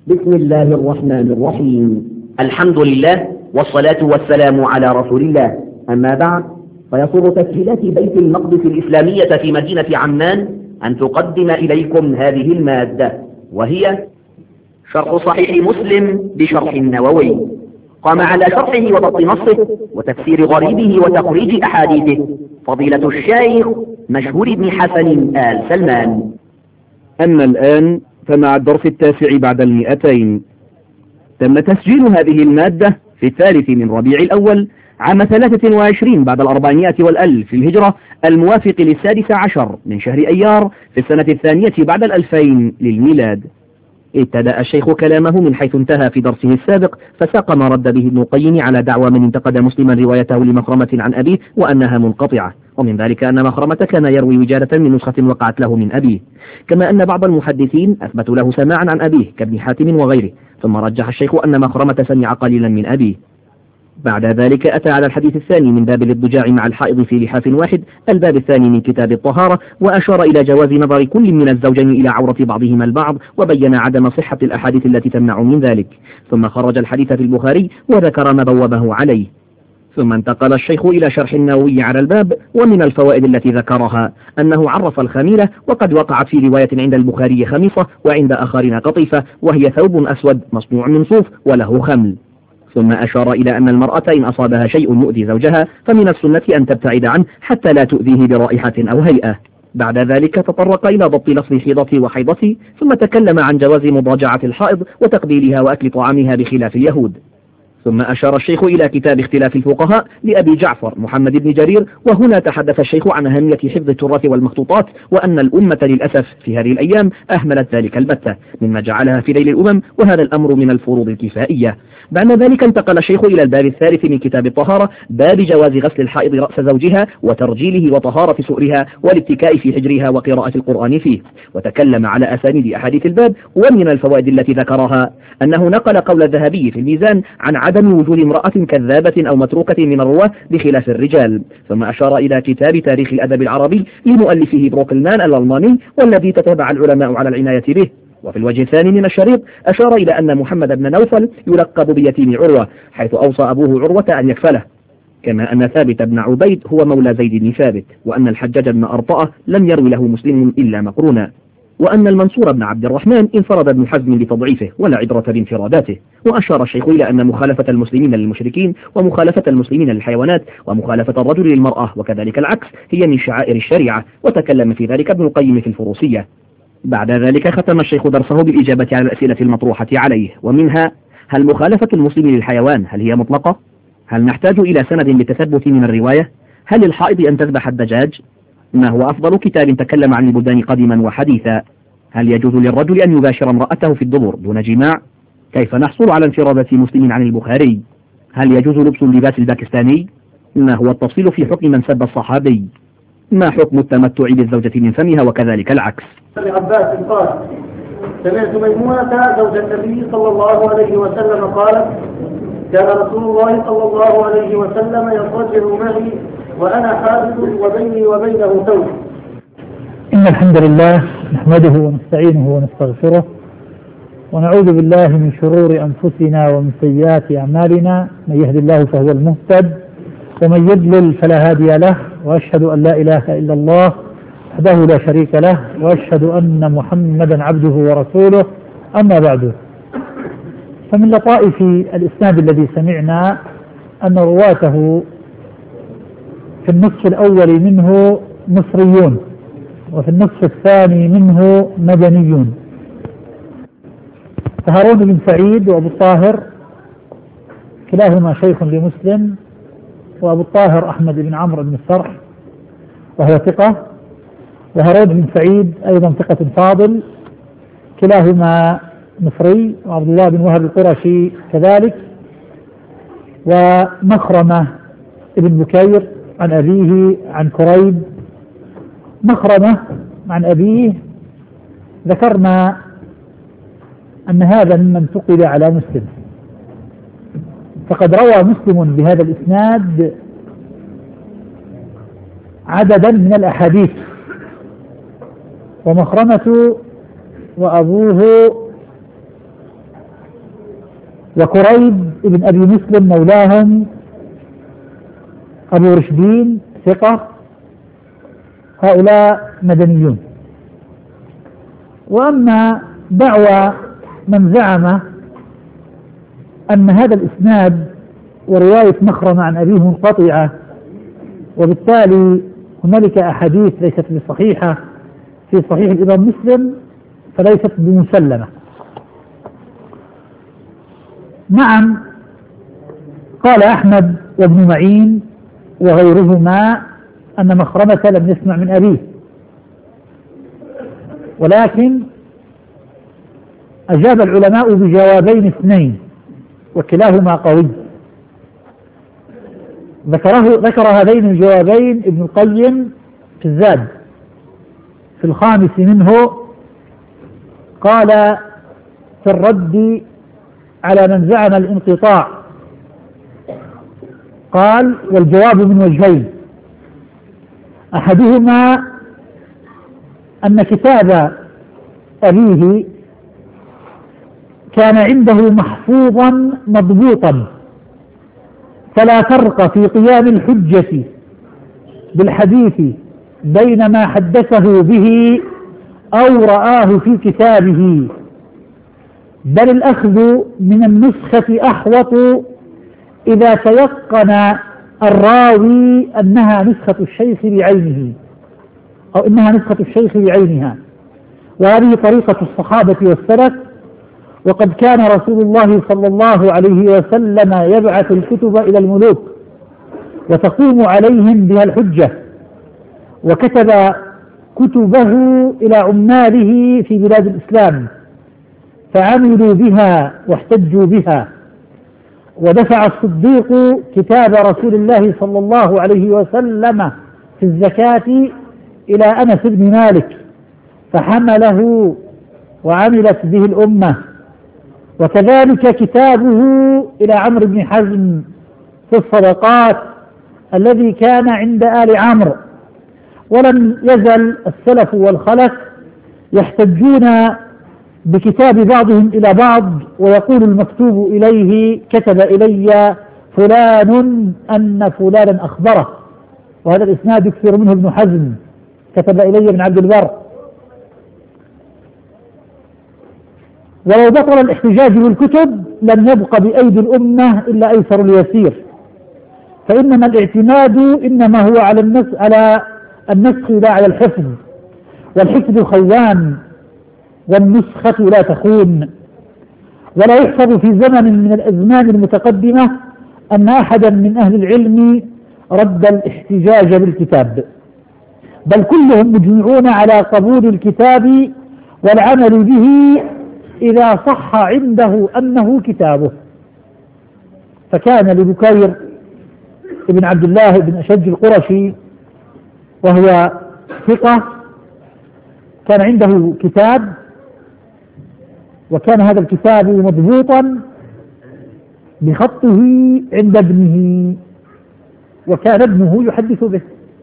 بسم الله الرحمن الرحيم. الحمد لله والصلاة والسلام على رسول الله. أما بعد، فيسر تسجيلات بيت المقدس الإسلامية في مدينة عمان أن تقدم إليكم هذه المادة، وهي شرح صحيح مسلم بشرح النووي. قام على شرحه وضبط نصه وتفسير غريبه وتخريج أحاديثه فضيلة الشيخ مشهور بن حسن آل سلمان. أما الآن فمع الدرس 9 بعد 200. تم تسجيل هذه المادة في 3 من ربيع الأول عام 23 بعد 400 والألف في الهجرة، الموافق ل16 من شهر أيار في السنة 2 بعد 2000 للميلاد. ابتدأ الشيخ كلامه من حيث انتهى في درسه السابق، فساق ما رد به ابن القيم على دعوى من انتقد مسلما روايته لمخرمة عن أبيه وأنها منقطعة، ومن ذلك أن مخرمة كان يروي وجادة من نسخة وقعت له من أبيه، كما أن بعض المحدثين أثبتوا له سماعا عن أبيه كابن حاتم وغيره، ثم رجح الشيخ أن مخرمة سمع قليلا من أبيه. بعد ذلك أتى على الحديث الثاني من باب الاضطجاع مع الحائض في لحاف واحد، الباب الثاني من كتاب الطهارة، وأشار إلى جواز نظر كل من الزوجين إلى عورة بعضهما البعض، وبين عدم صحة الأحاديث التي تمنع من ذلك، ثم خرج الحديث في البخاري وذكر ما بوبه عليه. ثم انتقل الشيخ إلى شرح النووي على الباب، ومن الفوائد التي ذكرها أنه عرف الخميلة، وقد وقعت في رواية عند البخاري خميصة وعند آخرين قطيفة، وهي ثوب أسود مصنوع من صوف وله خمل. ثم أشار إلى أن المرأة إن أصابها شيء يؤذي زوجها فمن السنة أن تبتعد عنه حتى لا تؤذيه برائحة أو هيئة. بعد ذلك تطرق إلى ضبط لفظ حيضتي وحيضتي، ثم تكلم عن جواز مضاجعة الحائض وتقبيلها وأكل طعامها بخلاف اليهود. ثم أشار الشيخ إلى كتاب اختلاف الفقهاء لأبي جعفر محمد بن جرير، وهنا تحدث الشيخ عن أهمية حفظ التراث والمخطوطات، وأن الأمة للأسف في هذه الأيام أهملت ذلك البتة مما جعلها في ليل الأمم، وهذا الأمر من الفروض الكفائية. بعد ذلك انتقل الشيخ إلى الباب الثالث من كتاب الطهارة، باب جواز غسل الحائض رأس زوجها وترجيله وطهارة سؤرها والاتكاء في حجرها وقراءة القرآن فيه، وتكلم على أسانيد أحاديث الباب. ومن الفوائد التي ذكرها أنه نقل قول الذهبي في الميزان عن عدم وجود امرأة كذابة أو متروكة من الرواة بخلاف الرجال. ثم أشار إلى كتاب تاريخ الأدب العربي لمؤلفه بروكلمان الألماني، والذي تتابع العلماء على العناية به. وفي الوجه الثاني من الشريط أشار إلى أن محمد بن نوفل يلقب بيتيم عروة، حيث أوصى أبوه عروة أن يكفله، كما أن ثابت بن عبيد هو مولى زيد بن ثابت، وأن الحجاج بن أرطأة لم يروي له مسلم إلا مقرونا، وأن المنصور بن عبد الرحمن انفرد ابن حزم بتضعيفه ولا عبرة بانفراداته. وأشار الشيخ إلى أن مخالفة المسلمين للمشركين ومخالفة المسلمين للحيوانات ومخالفة الرجل للمرأة وكذلك العكس هي من شعائر الشريعة، وتكلم في ذلك ابن القيم في الفروسية. بعد ذلك ختم الشيخ درسه بالإجابة على الأسئلة المطروحة عليه، ومنها: هل مخالفة المسلم للحيوان هل هي مطلقة؟ هل نحتاج إلى سند للتثبت من الرواية؟ هل للحائض أن تذبح الدجاج؟ ما هو أفضل كتاب تكلم عن البلدان قديما وحديثا؟ هل يجوز للرجل أن يباشر امرأته في الدبر دون جماع؟ كيف نحصل على انفرادة مسلم عن البخاري؟ هل يجوز لبس اللباس الباكستاني؟ ما هو التفصيل في حكم من سب الصحابي؟ ما حكم التمتع بالزوجة من فمها وكذلك العكس؟ ابن عباس قال: سمعت ميمونة زوج النبي صلى الله عليه وسلم قالت: كان رسول الله صلى الله عليه وسلم يضطجع معي وأنا حادث وبيني وبينه ثوب. إن الحمد لله نحمده ونستعينه ونستغفره، ونعوذ بالله من شرور أنفسنا ومن سيئات أعمالنا، من يهد الله فهو المهتد ومن يضلل فلا هادي له، وأشهد أن لا إله إلا الله وحده لا شريك له، وأشهد أن محمدا عبده ورسوله. أما بعد، فمن لطائف الإسناد الذي سمعنا أن رواته في النصف الأول منه مصريون، وفي النصف الثاني منه مدنيون، فهارون بن سعيد وأبو الطاهر كلاهما شيخ لمسلم، وأبو الطاهر أحمد بن عمرو بن السرح وهو ثقة، وهارون بن سعيد أيضا ثقة فاضل، كلاهما مصري، وعبد الله بن وهب القرشي كذلك، ومخرمة ابن بكير عن أبيه عن كريب. مخرمة عن أبيه ذكرنا أن هذا ممن فقد على مسلم، فقد روى مسلم بهذا الإسناد عددا من الأحاديث، ومخرمة وأبوه وكريب بن أبي مسلم مولاهم أبو رشدين ثقة، هؤلاء مدنيون. وأما دعوى من زعم أن هذا الإسناد ورواية مخرمة عن أبيه منقطعة، وبالتالي هنالك أحاديث ليست بصحيحة في صحيح الإمام مسلم، فليست بمسلمة. نعم، قال أحمد وابن معين وغيرهما أن مخرمة لم يسمع من أبيه، ولكن أجاب العلماء بجوابين اثنين وكلاهما قوي. ذكر هذين الجوابين ابن القيم في الزاد في الخامس منه، قال في الرد على من زعم الانقطاع، قال: والجواب من وجهين، أحدهما أن كتاب أبيه كان عنده محفوظا مضبوطا، فلا فرق في قيام الحجة بالحديث بين ما حدثه به أو رآه في كتابه، بل الأخذ من النسخة أحوط إذا تيقن الراوي أنها نسخة الشيخ بعينه أو إنها نسخة الشيخ بعينها. وهذه طريقة الصحابة والسلف، وقد كان رسول الله صلى الله عليه وسلم يبعث الكتب إلى الملوك وتقوم عليهم بها الحجة، وكتب كتبه إلى عماله في بلاد الإسلام فعملوا بها واحتجوا بها. ودفع الصديق كتاب رسول الله صلى الله عليه وسلم في الزكاة إلى أنس بن مالك فحمله وعملت به الأمة، وكذلك كتابه إلى عمرو بن حزم في الصدقات الذي كان عند آل عمرو. ولم يزل السلف والخلف يحتجون بكتاب بعضهم إلى بعض، ويقول المكتوب إليه: كتب إلي فلان أن فلانا أخبره. وهذا الإسناد يكثر منه ابن حزم، كتب إلي ابن عبد البر. ولو بطل الاحتجاج بالكتب لم يبق بأيدي الأمة إلا أيسر اليسير، فإنما الاعتماد إنما هو على النسخ لا على الحفظ، والحفظ خوان والنسخة لا تخون. ولا يحفظ في زمن من الأزمان المتقدمة أن أحدا من أهل العلم رد الاحتجاج بالكتاب، بل كلهم مجمعون على قبول الكتاب والعمل به إذا صح عنده أنه كتابه. فكان لبكير ابن عبد الله بن أشج القرشي وهو ثقة كان عنده كتاب، وكان هذا الكتاب مضبوطا بخطه عند ابنه، وكان ابنه يحدث به.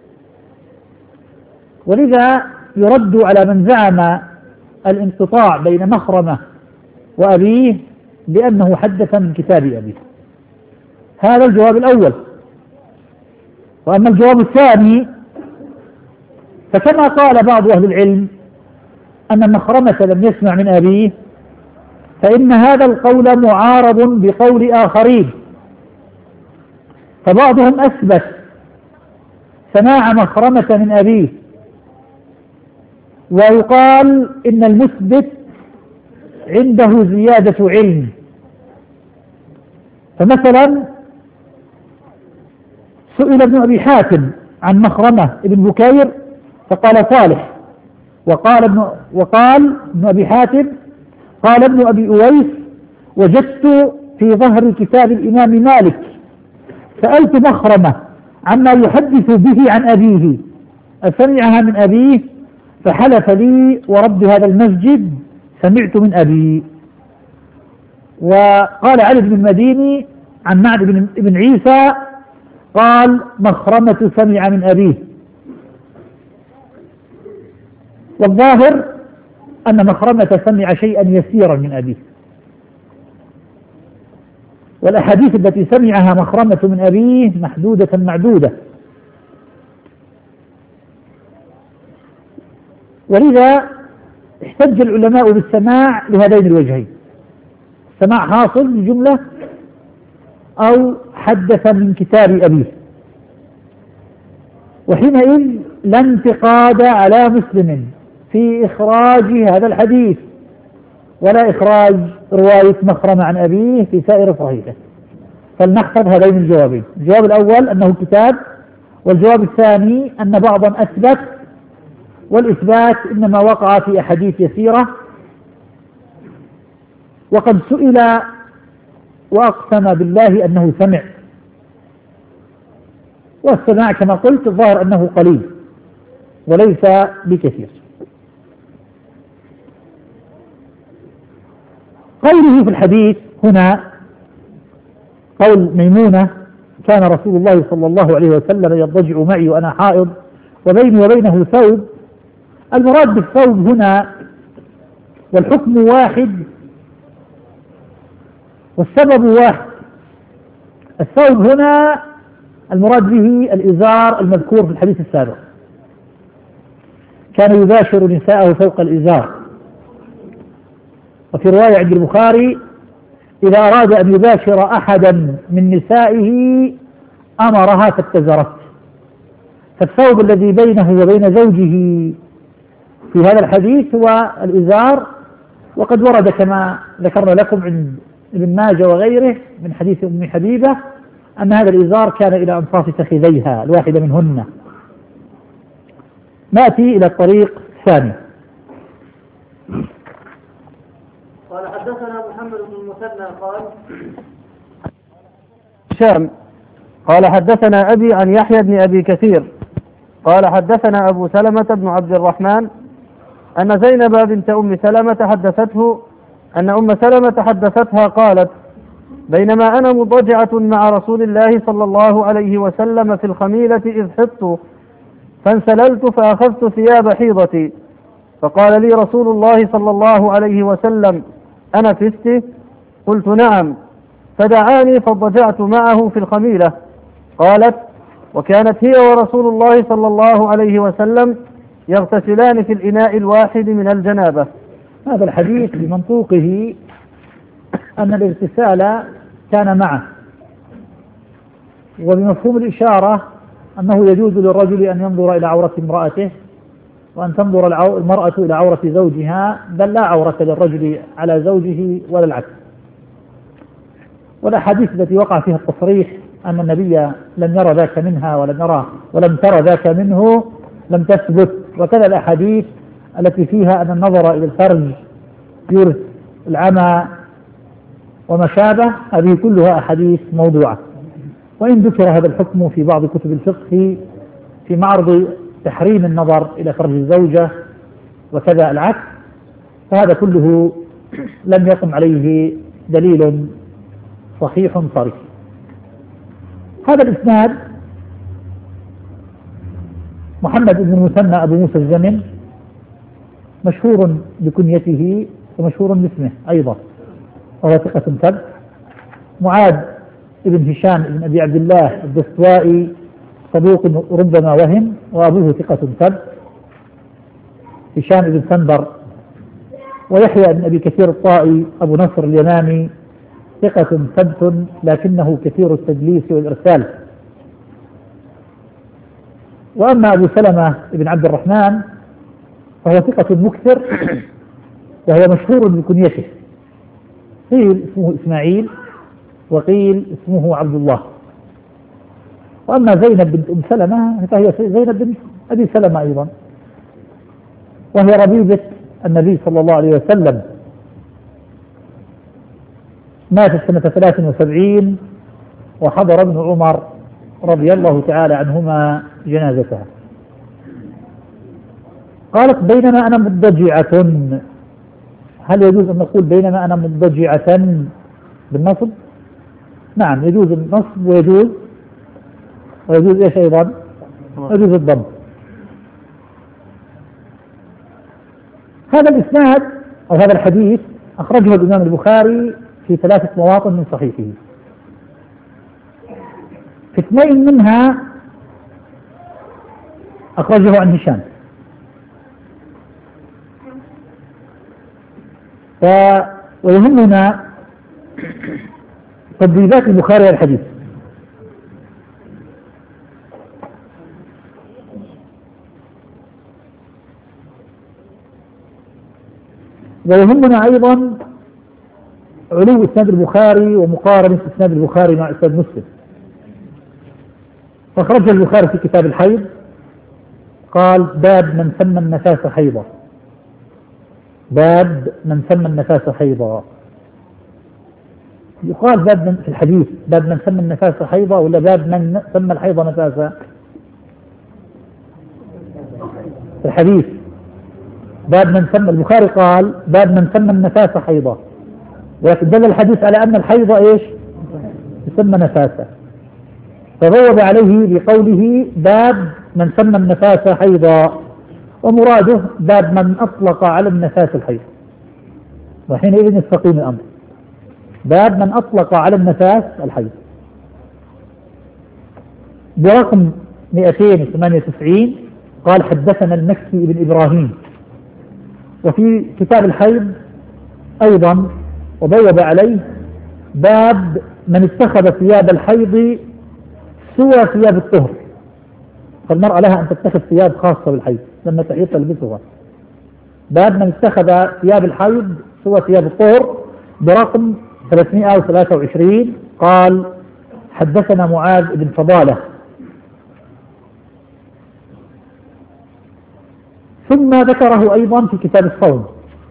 ولذا يرد على من زعم الانقطاع بين مخرمة وأبيه بأنه حدث من كتاب أبيه. هذا الجواب الأول. وأما الجواب الثاني فكما قال بعض أهل العلم أن مخرمة لم يسمع من أبيه، فإن هذا القول معارض بقول آخرين. فبعضهم أثبت سماع مخرمة من أبيه، ويقال إن المثبت عنده زيادة علم. فمثلا سئل ابن أبي حاتم عن مخرمة ابن بكير فقال صالح، وقال ابن أبي حاتم قال ابن أبي أويس: وجدت في ظهر كتاب الإمام مالك سألت مخرمة عما يحدث به عن أبيه أسمعها من أبيه، فحلف لي ورب هذا المسجد سمعت من أبي. وقال علي بن المديني عن معد بن عيسى قال: مخرمة سمع من أبيه. والظاهر أن مخرمة سمع شيئا يسيرا من أبيه. والأحاديث التي سمعها مخرمة من أبيه محدودة معدودة. ولذا احتج العلماء بالسماع لهذين الوجهين: السماع حاصل بجملة أو حدث من كتاب أبيه، وحينئذ لا انتقاد على مسلم في إخراج هذا الحديث ولا إخراج رواية مخرمة عن أبيه في سائر صحيحه. فلنحفظ هذين الجوابين: الجواب الأول أنه كتاب، والجواب الثاني أن بعضا أثبت، والإثبات إنما وقع في أحاديث يسيرة. وقد سئل وأقسم بالله أنه سمع، والسماع كما قلت الظاهر أنه قليل وليس بكثير. قوله في الحديث هنا قول ميمونة: كان رسول الله صلى الله عليه وسلم يضجع معي وأنا حائض وبيني وبينه ثوب، المراد بالثوب هنا والحكم واحد والسبب واحد. الثوب هنا المراد به الإزار المذكور في الحديث السابق، كان يباشر نساءه فوق الإزار. وفي رواية عند البخاري: إذا أراد أن يباشر أحدا من نسائه أمرها فاتزرت. فالثوب الذي بينه وبين زوجه في هذا الحديث هو الإزار. وقد ورد كما ذكرنا لكم عند ابن ماجه وغيره من حديث أم حبيبة أن هذا الإزار كان إلى أنصاف فخذيها الواحدة منهن. نأتي إلى الطريق الثاني. قال حدثنا محمد بن المثنى قال هشام قال حدثنا أبي عن يحيى بن أبي كثير قال حدثنا أبو سلمة بن عبد الرحمن أن زينب بنت أم سلمة حدثته أن أم سلمة حدثتها قالت: بينما أنا مضجعة مع رسول الله صلى الله عليه وسلم في الخميلة إذ حضت، فانسللت فأخذت ثياب حيضتي، فقال لي رسول الله صلى الله عليه وسلم: أنا فست؟ قلت: نعم. فدعاني فاضطجعت معه في الخميلة. قالت: وكانت هي ورسول الله صلى الله عليه وسلم يغتسلان في الإناء الواحد من الجنابة. هذا الحديث بمنطوقه أن الاغتسال كان معه، وبمفهوم الإشارة أنه يجوز للرجل أن ينظر إلى عورة امرأته وأن تنظر المرأة إلى عورة زوجها، بل لا عورة للرجل على زوجه ولا العكس. والأحاديث التي وقع فيها التصريح أن النبي لم يرى ذاك منها ولم ترى ذاك منه لم تثبت، وكذا الأحاديث التي فيها أن النظر إلى الفرج يورث العمى وما شابه، هذه كلها أحاديث موضوعة. وإن ذكر هذا الحكم في بعض كتب الفقه في معرض تحريم النظر إلى فرج الزوجة وكذا العكس، فهذا كله لم يقم عليه دليل صحيح صريح. هذا الإسناد محمد بن المثنى أبو موسى الزمن مشهور بكنيته ومشهور باسمه أيضا، وهو ثقة ثبت. معاذ بن هشام بن أبي عبد الله الدستوائي صدوق ربما وهم، وأبوه ثقة ثبت. هشام بن سنبر. ويحيى بن أبي كثير الطائي أبو نصر اليمامي ثقة ثبت لكنه كثير التدليس والإرسال. وأما أبو سلمة بن عبد الرحمن فهو ثقة مكثر، وهو مشهور بكنيته، قيل اسمه إسماعيل وقيل اسمه عبد الله. وأما زينب بنت أم سلمة فهي زينب بنت أبي سلمة أيضا، وهي ربيبة النبي صلى الله عليه وسلم، ماتت سنة 73 وحضر ابن عمر رضي الله تعالى عنهما جنازتها. قالت: بينما أنا مضجعة. هل يجوز أن نقول بينما أنا مضجعة بالنصب؟ نعم، يجوز النصب ويجوز إيش أيضا؟ يجوز الضم. هذا الإسناد أو هذا الحديث أخرجه الإمام البخاري في 3 مواطن من صحيحه. في 2 منها أخرجه عن هشام، ويهمنا تبويبات البخاري الحديث. ويهمنا أيضا علو إسناد البخاري ومقارنة إسناد البخاري مع إسناد مسلم. فأخرج البخاري في كتاب الحيض قال: باب من سمى النفاس حيضا. باب من سمى النفاس حيضا. يقال باب من في الحديث باب من سمى النفاس حيضا ولا باب من سمى الحيض نفاسا؟ في الحديث باب من سمى، البخاري قال باب من سمى النفاس حيضا، ولكن دل الحديث على أن الحيض إيش؟ يسمى نفاسا، فبوب عليه بقوله باب من سمى النفاس حيضا، ومراده باب من أطلق على النفاس الحيض، وحينئذ يستقيم الأمر. باب من أطلق على النفاس الحيض. برقم 298 قال: حدثنا المكي بن إبراهيم. وفي كتاب الحيض أيضا وبوب عليه باب من اتخذ ثياب الحيض سوى ثياب الطهر، فالمرأة لها أن تتخذ ثياب خاصة بالحيض لما تحيض تلبسها. باب من اتخذ ثياب الحيض سوى ثياب الطهر برقم 323 قال: حدثنا معاذ بن فضالة. ثم ذكره أيضا في كتاب الصوم،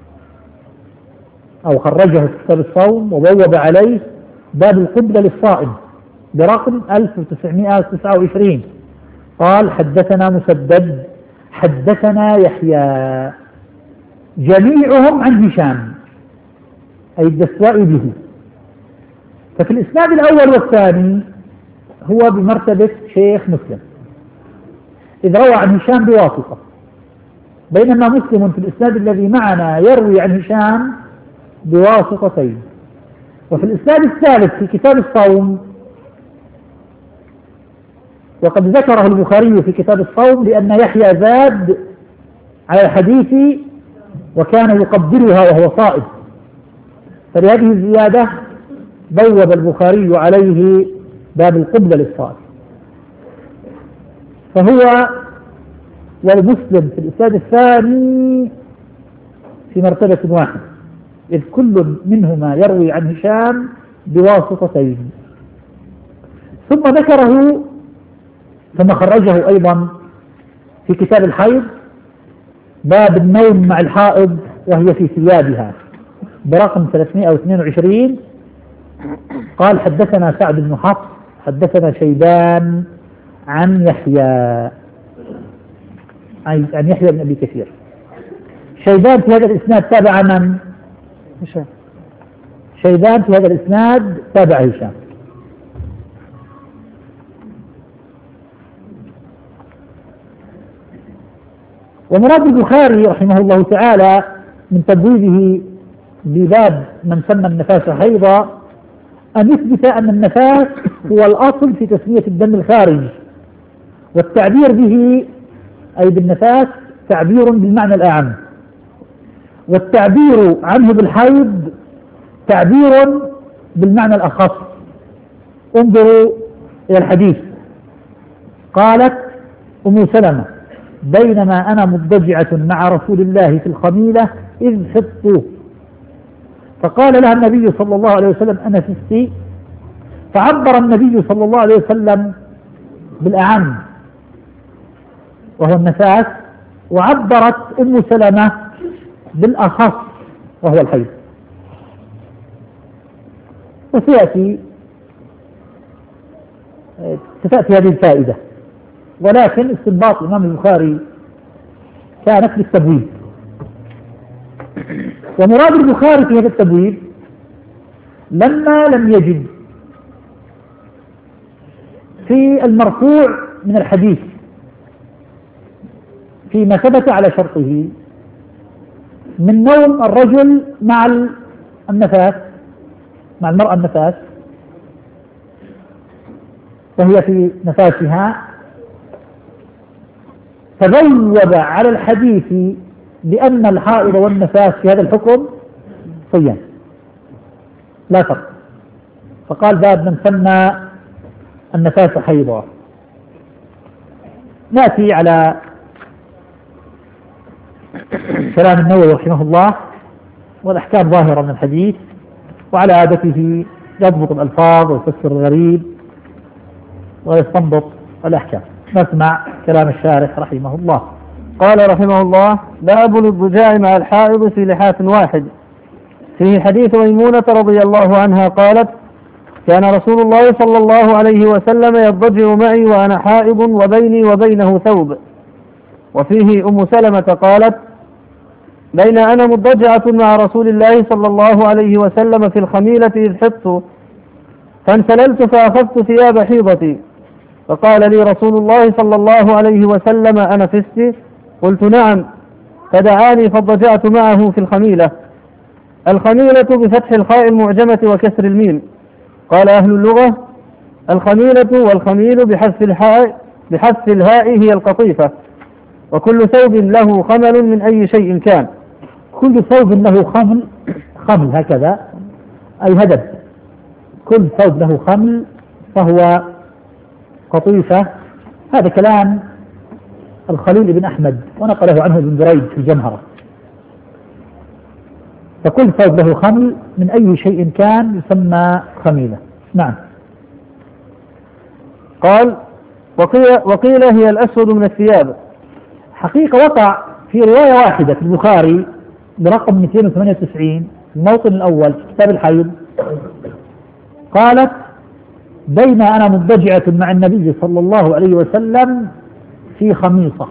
أو خرجه في كتاب الصوم وبوب عليه باب القبلة للصائم برقم 1929 قال: حدثنا مسدد حدثنا يحيى، جميعهم عن هشام أي الدستوائي به. ففي الإسناد الأول والثاني هو بمرتبة شيخ مسلم إذ روى عن هشام بواسطة، بينما مسلم في الإسناد الذي معنا يروي عن هشام بواسطتين. وفي الإسناد الثالث في كتاب الصوم، وقد ذكره البخاري في كتاب الصوم لأن يحيى زاد على الحديث وكان يقبلها وهو صائم، فلهذه الزيادة بوب البخاري عليه باب القبلة للصائم. فهو والمسلم في الإسناد الثاني في مرتبة واحدة، إذ كل منهما يروي عن هشام بواسطتين. ثم ذكره ثم خرجه أيضا في كتاب الحيض باب النوم مع الحائض وهي في ثيابها برقم 322 قال: حدثنا سعد بن حفص حدثنا شيبان عن يحيى بن أبي كثير. شيبان في هذا الإسناد تابع من؟ هشام. شيبان في هذا الإسناد تابع هشام. ومراد البخاري رحمه الله تعالى من تبويبه بباب من سمى النفاس حيضا أن يثبت أن النفاس هو الأصل في تسمية الدم الخارج، والتعبير به أي بالنفاس تعبير بالمعنى الأعم، والتعبير عنه بالحيض تعبير بالمعنى الأخص. انظروا إلى الحديث. قالت أم سلمة: بينما أنا مضجعة مع رسول الله في الخميلة إذ حطت، فقال لها النبي صلى الله عليه وسلم: أنا فستي، فعبر النبي صلى الله عليه وسلم بالأعم وهو النفاس، وعبرت أم سلمة بالأخص وهو الحيض. وسيأتي هذه الفائدة، ولكن استنباط الإمام البخاري كانت للتبويب. ومراد البخاري في هذا التبويب لما لم يجد في المرفوع من الحديث فيما ثبت على شرطه من نوم الرجل مع النفاس، مع المرأة النفاس، وهي في نفاسها، تبوب على الحديث بأن الحائض والنفاس في هذا الحكم صيام لا فرق، فقال باب من سمى النفاس حيضا. نأتي على كلام النووي رحمه الله، والأحكام ظاهرة من الحديث، وعلى عادته يضبط الألفاظ ويفسر الغريب ويستنبط الأحكام. نسمع كلام الشارح رحمه الله. قال رحمه الله: باب الاضطجاع مع الحائض في لحاف واحد. فيه حديث ميمونة رضي الله عنها قالت: كان رسول الله صلى الله عليه وسلم يضطجع معي وأنا حائض وبيني وبينه ثوب. وفيه أم سلمة قالت: بين أنا مضطجعة مع رسول الله صلى الله عليه وسلم في الخميلة إذ حطت، فانسللت فأخذت ثياب حيضتي، فقال لي رسول الله صلى الله عليه وسلم: أنا فستي؟ قلت: نعم. فدعاني فاضطجعت معه في الخميلة. الخميلة بفتح الخاء المعجمة وكسر الميم. قال أهل اللغة: الخميلة والخميل بحذف الهاء هي القطيفة، وكل ثوب له خمل من أي شيء كان. كل ثوب له خمل هكذا أي هدب، كل ثوب له خمل فهو قطيفة. هذا كلام الخليل بن أحمد ونقله عنه ابن دريد في الجمهرة. فكل ثوب له خمل من أي شيء كان يسمى خميلة. نعم. قال: وقيل هي الأسود من الثياب. حقيقة وقع في رواية واحدة في البخاري برقم 298 في الموطن الأول في كتاب الحيض، قالت: بين أنا مضطجعة مع النبي صلى الله عليه وسلم في خميصة.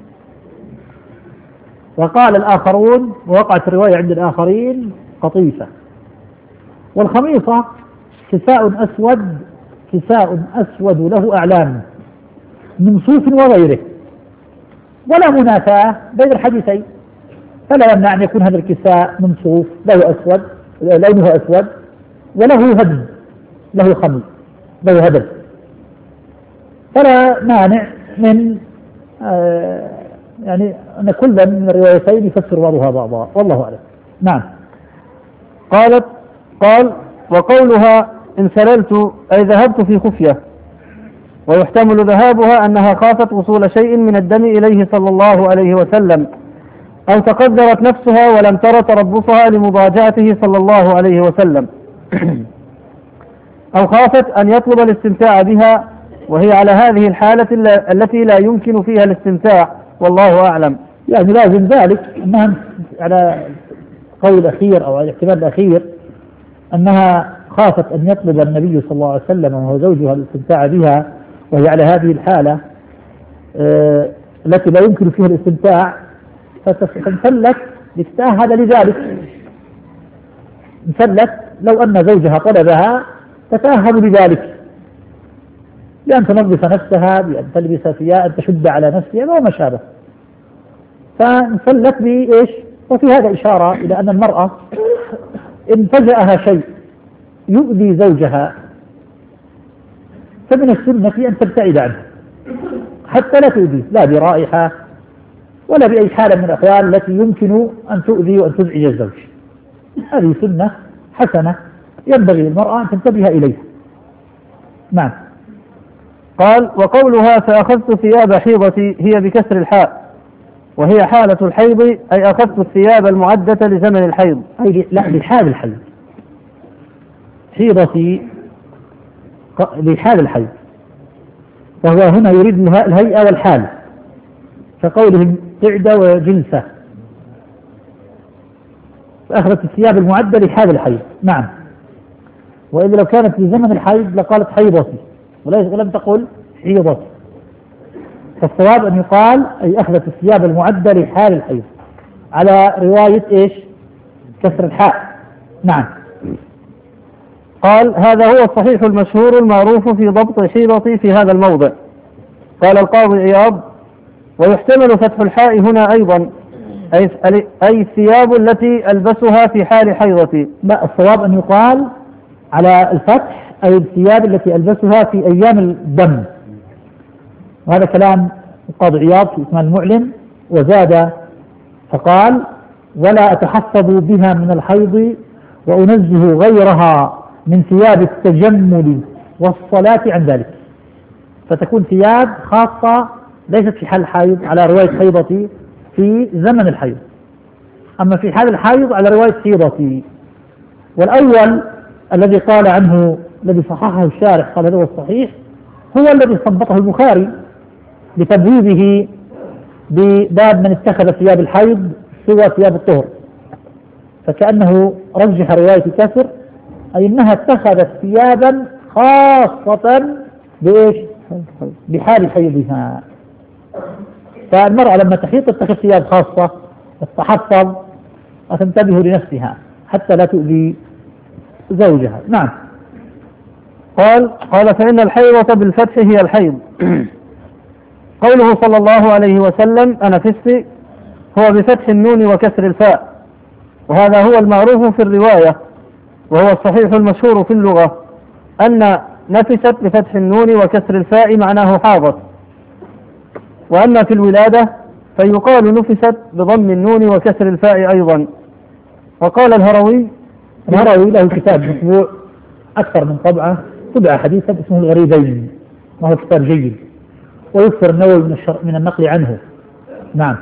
وقال الآخرون، ووقعت الرواية عند الآخرين، قطيفة. والخميصة كساء أسود له أعلام من صوف وغيره، ولا منافاة بين الحديثين، فلا يمنع أن يكون هذا الكساء من صوف لونه أسود وله هدب، له خمل، له هدب، فلا مانع من يعني أن كل من الروايتين يفسر بعضها بعضا، والله أعلم. نعم. قال: وقولها انسللت أي ذهبت في خفية، ويحتمل ذهابها أنها خافت وصول شيء من الدم إليه صلى الله عليه وسلم، أو تقدرت نفسها ولم تر تربصها لمضاجعته صلى الله عليه وسلم، أو خافت أن يطلب الاستمتاع بها، وهي على هذه الحالة التي لا يمكن فيها الاستمتاع، والله أعلم. يعني لازم ذلك أنها على قول الأخير أو على الاحتمال الأخير أنها خافت أن يطلب النبي صلى الله عليه وسلم وهو زوجها الاستمتاع بها، وهي على هذه الحالة التي لا يمكن فيها الاستمتاع، فتنسلت لتتأهل لذلك. انسلت لو أن زوجها طلبها تتأهل لذلك، بأن تنظف نفسها، بأن تلبس ثياب، أن تشد على نفسها وما شابه. فانسلت بإيش؟ وفي هذا إشارة إلى أن المرأة إن فجأها شيء يؤذي زوجها فمن السنة أن تبتعد عنه حتى لا تؤذيه، لا برائحة ولا بأي حالة من الأحوال التي يمكن أن تؤذي وأن تزعج الزوج. هذه سنة حسنة ينبغي للمرأة أن تنتبه إليها. نعم. قال: وقولها فأخذت ثياب حيضتي هي بكسر الحاء، وهي حالة الحيض، أي أخذت الثياب المعدة لزمن الحيض، أي لا لحال الحيض. حيضتي لحال الحيض، وهو هنا يريد الهيئة والحال، كقولهم قعدة وجلسة، فأخذت الثياب المعدة لحال الحيض. نعم. وإذا لو كانت في زمن الحيض لقالت حيضتي ولم تقل حيضتي، فالصواب أن يقال أي أخذت الثياب المعدة لحال الحيض، على رواية إيش؟ كسر الحاء. نعم. قال: هذا هو الصحيح المشهور المعروف في ضبط حيضتي في هذا الموضع. قال القاضي عياض: ويحتمل فتح الحاء هنا أيضا، أي الثياب التي ألبسها في حال حيضتي. لا، الصواب أن يقال على الفتح أي الثياب التي ألبسها في أيام الدم. وهذا كلام القاضي عياض في إكمال المعلم. وزاد فقال: ولا أتحفظ بها من الحيض وأنزه غيرها من ثياب التجمل والصلاة عن ذلك. فتكون ثياب خاصة ليست في حال الحيض على رواية حيضتي في زمن الحيض، أما في حال الحيض على رواية حيضتي. والأول الذي قال عنه الذي صححه الشارح قال هذا هو الصحيح، هو الذي صبته البخاري لتبويبه بباب من اتخذ ثياب الحيض سوى ثياب الطهر، فكأنه رجح رواية كسر، أي أنها اتخذت ثيابا خاصة بإيش؟ بحال حيضها. فالمرأة لما تحيض تتخذ ثياب خاصة تتحفظ وتنتبه لنفسها حتى لا تؤذي زوجها. نعم. قال فإن الحيضة بالفتح هي الحيض. قوله صلى الله عليه وسلم أنفست هو بفتح النون وكسر الفاء، وهذا هو المعروف في الرواية، وهو الصحيح المشهور في اللغة أن نفست بفتح النون وكسر الفاء معناه حاضت. وأما في الولادة فيقال نفست بضم النون وكسر الفاء أيضا. وقال الهروي له كتاب مطبوع أكثر من طبعة، طبع حديثا اسمه الغريبين، وهو كتاب جيد ويكثر النووي من النقل عنه. نعم.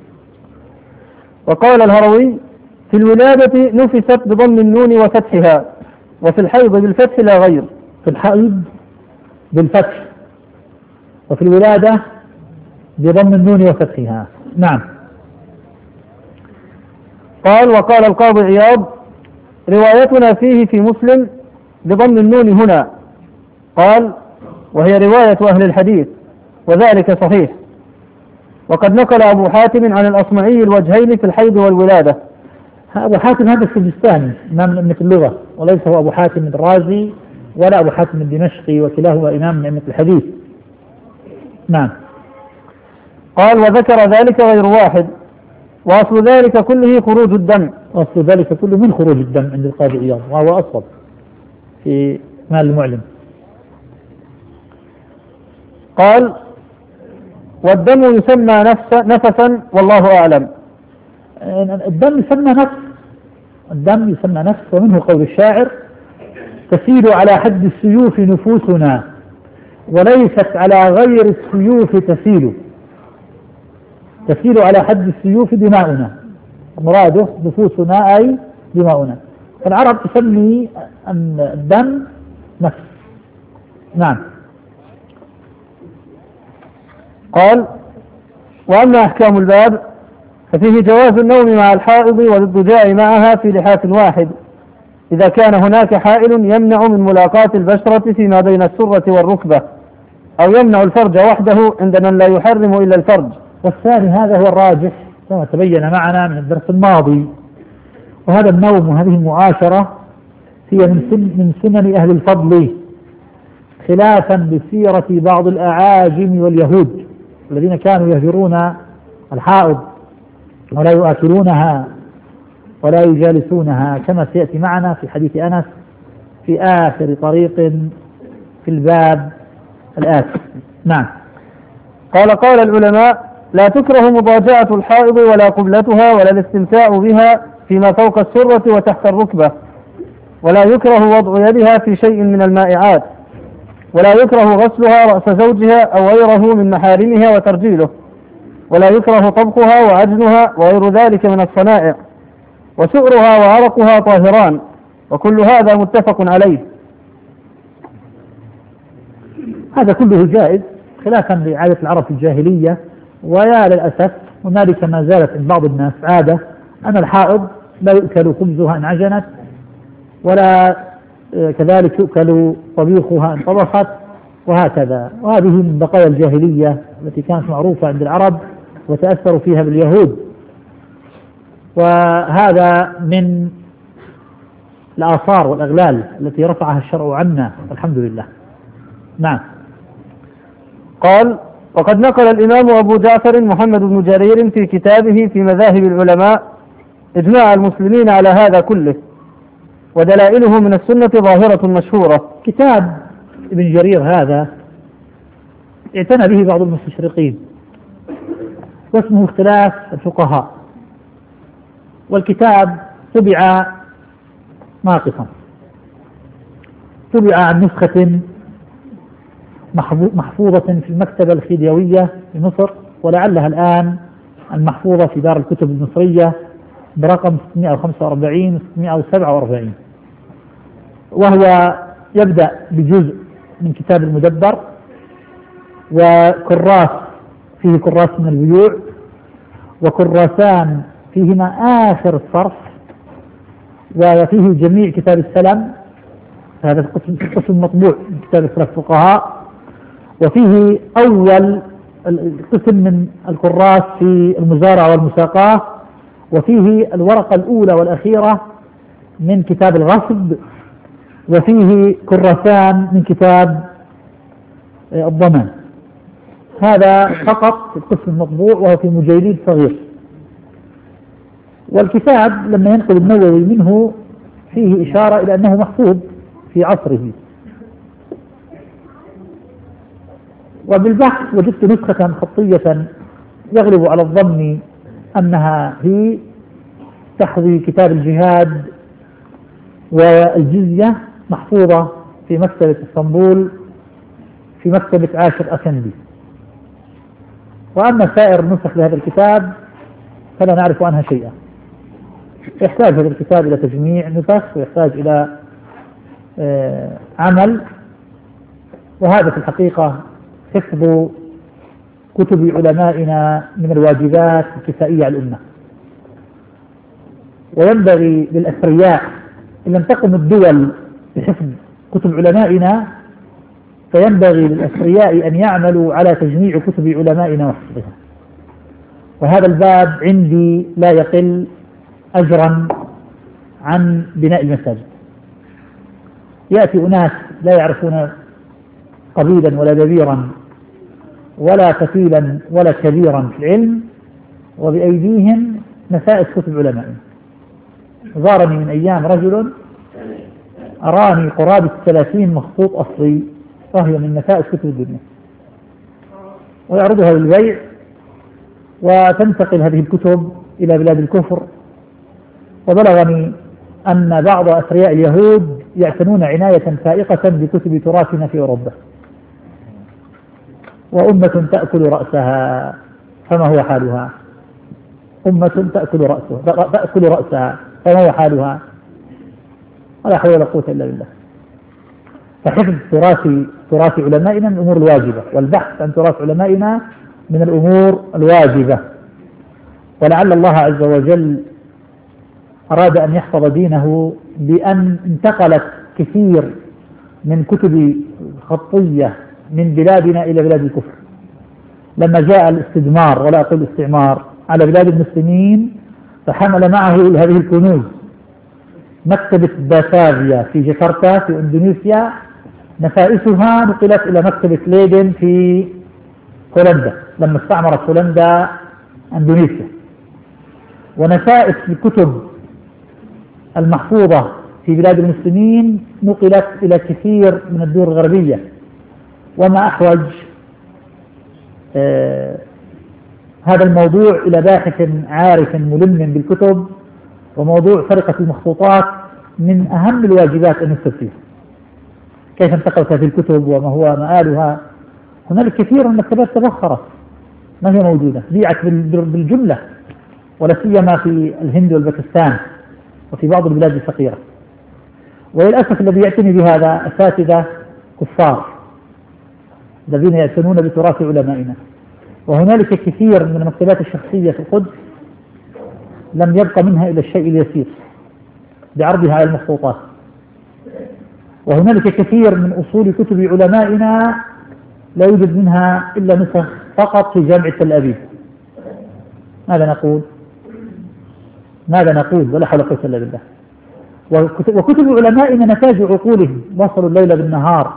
وقال الهروي في الولادة نفست بضم النون وفتحها، وفي الحيض بالفتح لا غير. في الحيض بالفتح، وفي الولادة بضم النون وفتحها. نعم. قال وقال القاضي عياض روايتنا فيه في مسلم بضم النون هنا. قال وهي رواية أهل الحديث وذلك صحيح. وقد نقل أبو حاتم عن الأصمعي الوجهين في الحيض والولادة. أبو حاتم هذا السجستاني إمام من أئمة اللغة، وليس هو أبو حاتم الرازي ولا أبو حاتم الدمشقي، وكلاهما إمام من أئمة الحديث. نعم. قال وذكر ذلك غير واحد، وأصل ذلك كله خروج الدم. أصل ذلك كله من خروج الدم عند القاضي عياض، وهو أصل في مال المعلم. قال والدم يسمى نفسا والله أعلم. الدم يسمى نفس، الدم يسمى نفس، ومنه قول الشاعر تسيل على حد السيوف نفوسنا وليست على غير السيوف تسيل. تسيل على حد السيوف دماؤنا، مراده نفوسنا أي دماؤنا. فالعرب تسمي الدم نفس. نعم. قال وأما أحكام الباب ففيه جواز النوم مع الحائض والاضطجاع معها في لحاف واحد إذا كان هناك حائل يمنع من ملاقاة البشرة فيما بين السرة والركبة، أو يمنع الفرج وحده عند من لا يحرم إلا الفرج. والثاني هذا هو الراجح كما تبين معنا من الدرس الماضي. وهذا النوم وهذه المعاشرة هي من سنن أهل الفضل، خلافا بسيرة بعض الأعاجم واليهود الذين كانوا يهجرون الحائض ولا يؤكلونها ولا يجالسونها، كما سيأتي معنا في حديث أنس في آخر طريق في الباب الآتي. نعم. قال العلماء لا تكره مضاجعة الحائض ولا قبلتها ولا الاستمتاع بها فيما فوق السرة وتحت الركبة، ولا يكره وضع يدها في شيء من المائعات، ولا يكره غسلها رأس زوجها أو غيره من محارمها وترجيله، ولا يكره طبخها وعجنها وغير ذلك من الصنائع، وسؤرها وعرقها طاهران، وكل هذا متفق عليه. هذا كله جائز خلافا لعادة العرب في الجاهلية، ويا للأسف هنالك ما زالت عند بعض الناس عادة أن الحائض لا يؤكل خبزها إن عجنت، ولا كذلك يؤكل طبيخها إن طبخت، وهكذا. وهذه من بقايا الجاهلية التي كانت معروفة عند العرب وتأثروا فيها باليهود، وهذا من الآثار والأغلال التي رفعها الشرع عنا الحمد لله. نعم. قال وقد نقل الإمام أبو جعفر محمد بن جرير في كتابه في مذاهب العلماء إجماع المسلمين على هذا كله، ودلائله من السنة ظاهرة مشهورة. كتاب ابن جرير هذا اعتنى به بعض المستشرقين واسمه اختلاف الفقهاء، والكتاب طبع ناقصا، طبع عن نسخة محفوظة في المكتبة الخديوية في مصر، ولعلها الآن المحفوظة في دار الكتب المصرية برقم 645 و 647، وهو يبدأ بجزء من كتاب المدبر وكراس فيه كراس من البيوع وكراسان فيهما آخر الصرف، وفيه جميع كتاب السلم، هذا القسم مطبوع من كتاب السلف الفقهاء، وفيه أول القسم من الكراس في المزارعة والمساقاة، وفيه الورقة الأولى والأخيرة من كتاب الغصب، وفيه كراسان من كتاب الضمان. هذا فقط القسم المطبوع وهو في مجيليد صغير. والكتاب لما ينقل النووي منه فيه إشارة إلى أنه محفوظ في عصره. وبالبحث وجدت نسخة خطية يغلب على الظن أنها هي تحوي كتاب الجهاد والجزية، محفوظة في مكتبة اسطنبول في مكتبة عاشر أفندي. وأما سائر نسخ لهذا الكتاب فلا نعرف عنها شيئا. يحتاج هذا الكتاب إلى تجميع نسخ، ويحتاج إلى عمل، وهذا في الحقيقة حفظ كتب علمائنا من الواجبات الكفائية على الأمة. وينبغي للأثرياء إن لم تقم الدول بحفظ كتب علمائنا، فينبغي للأثرياء أن يعملوا على تجميع كتب علمائنا وحفظها. وهذا الباب عندي لا يقل أجرا عن بناء المساجد. يأتي أناس لا يعرفون قبيلا ولا دبيرا ولا فتيلا ولا كبيرا في العلم، وبأيديهم نفائس كتب علمائنا. زارني من أيام رجل أراني قرابة 30 مخطوط أصلي وهي من نفائس كتب الدنيا، ويعرضها للبيع، وتنتقل هذه الكتب إلى بلاد الكفر. وبلغني أن بعض أثرياء اليهود يعتنون عناية فائقة بكتب تراثنا في أوروبا، وأمة تأكل رأسها، فما هو حالها؟ أمة تأكل رأسها فما هو حالها؟ ولا حول ولا قوة إلا بالله. فحفظ تراث علمائنا من الأمور الواجبة، والبحث عن تراث علمائنا من الأمور الواجبة. ولعل الله عز وجل أراد أن يحفظ دينه بأن انتقلت كثير من كتب خطية من بلادنا إلى بلاد الكفر. لما جاء الاستدمار ولا أقول الاستعمار على بلاد المسلمين، فحمل معه هذه الكنوز. مكتبة باتافيا في جاكرتا في إندونيسيا نفائسها نقلت إلى مكتبة ليدن في هولندا لما استعمرت هولندا إندونيسيا. ونفائس الكتب المحفوظة في بلاد المسلمين نقلت إلى كثير من الدول الغربية. وما أحوج هذا الموضوع إلى باحث عارف ملم بالكتب. وموضوع سرقة المخطوطات من أهم الواجبات أن نكتب فيها. كيف انتقلت هذه الكتب وما هو مآلها؟ هنالك كثير من المكتبات تبخرت، ما هي موجودة، بيعت بالجملة، ولا سيما في الهند والباكستان وفي بعض البلاد الفقيرة. وللأسف الذي يعتني بهذا أساتذة كفار الذين يعتنون بتراث علمائنا. وهنالك كثير من المكتبات الشخصية في القدس لم يبق منها إلا الشيء اليسير بعرضها على المخطوطات. وهنالك كثير من أصول كتب علمائنا لا يوجد منها إلا نسخ فقط في جامعة تل أبيب. ماذا نقول؟ ولا حول ولا قوة إلا بالله. وكتب علمائنا نتاج عقولهم، وصلوا الليل بالنهار،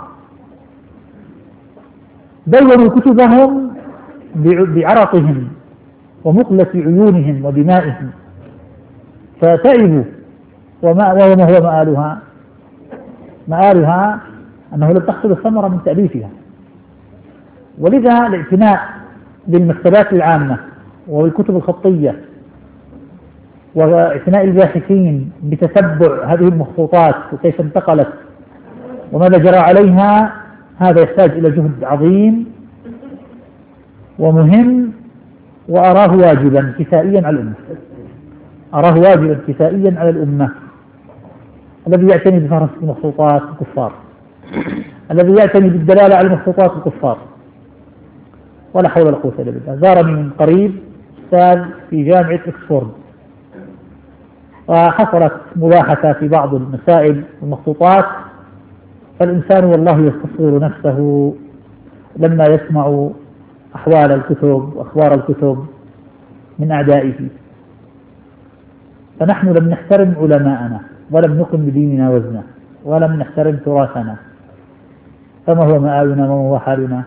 دوروا كتبهم بعرقهم ومقلة عيونهم ودمائهم، فتعبوا وما هو مآلها؟ مآلها أنه لم تحصل الثمرة من تأليفها. ولذا الاعتناء بالمكتبات العامة والكتب الخطية واعتناء الباحثين بتتبع هذه المخطوطات وكيف انتقلت وماذا جرى عليها، هذا يحتاج إلى جهد عظيم ومهم، وأراه واجبا كفائيا على الأمة. أراه واجبا كفائيا على الأمة. الذي يعتني بفهرس المخطوطات الكفار، الذي يعتني بالدلالة على المخطوطات الكفار، ولا حول ولا قوة إلا بالله. زارني من قريب أستاذ في جامعة إكسفورد، وحصلت مباحثة في بعض المسائل والمخطوطات، فالإنسان والله يستصغر نفسه لما يسمع أحوال الكتب وأخبار الكتب من أعدائه. فنحن لم نحترم علماءنا ولم نقم بديننا وزنا ولم نحترم تراثنا، فما هو مآلنا وما هو حالنا؟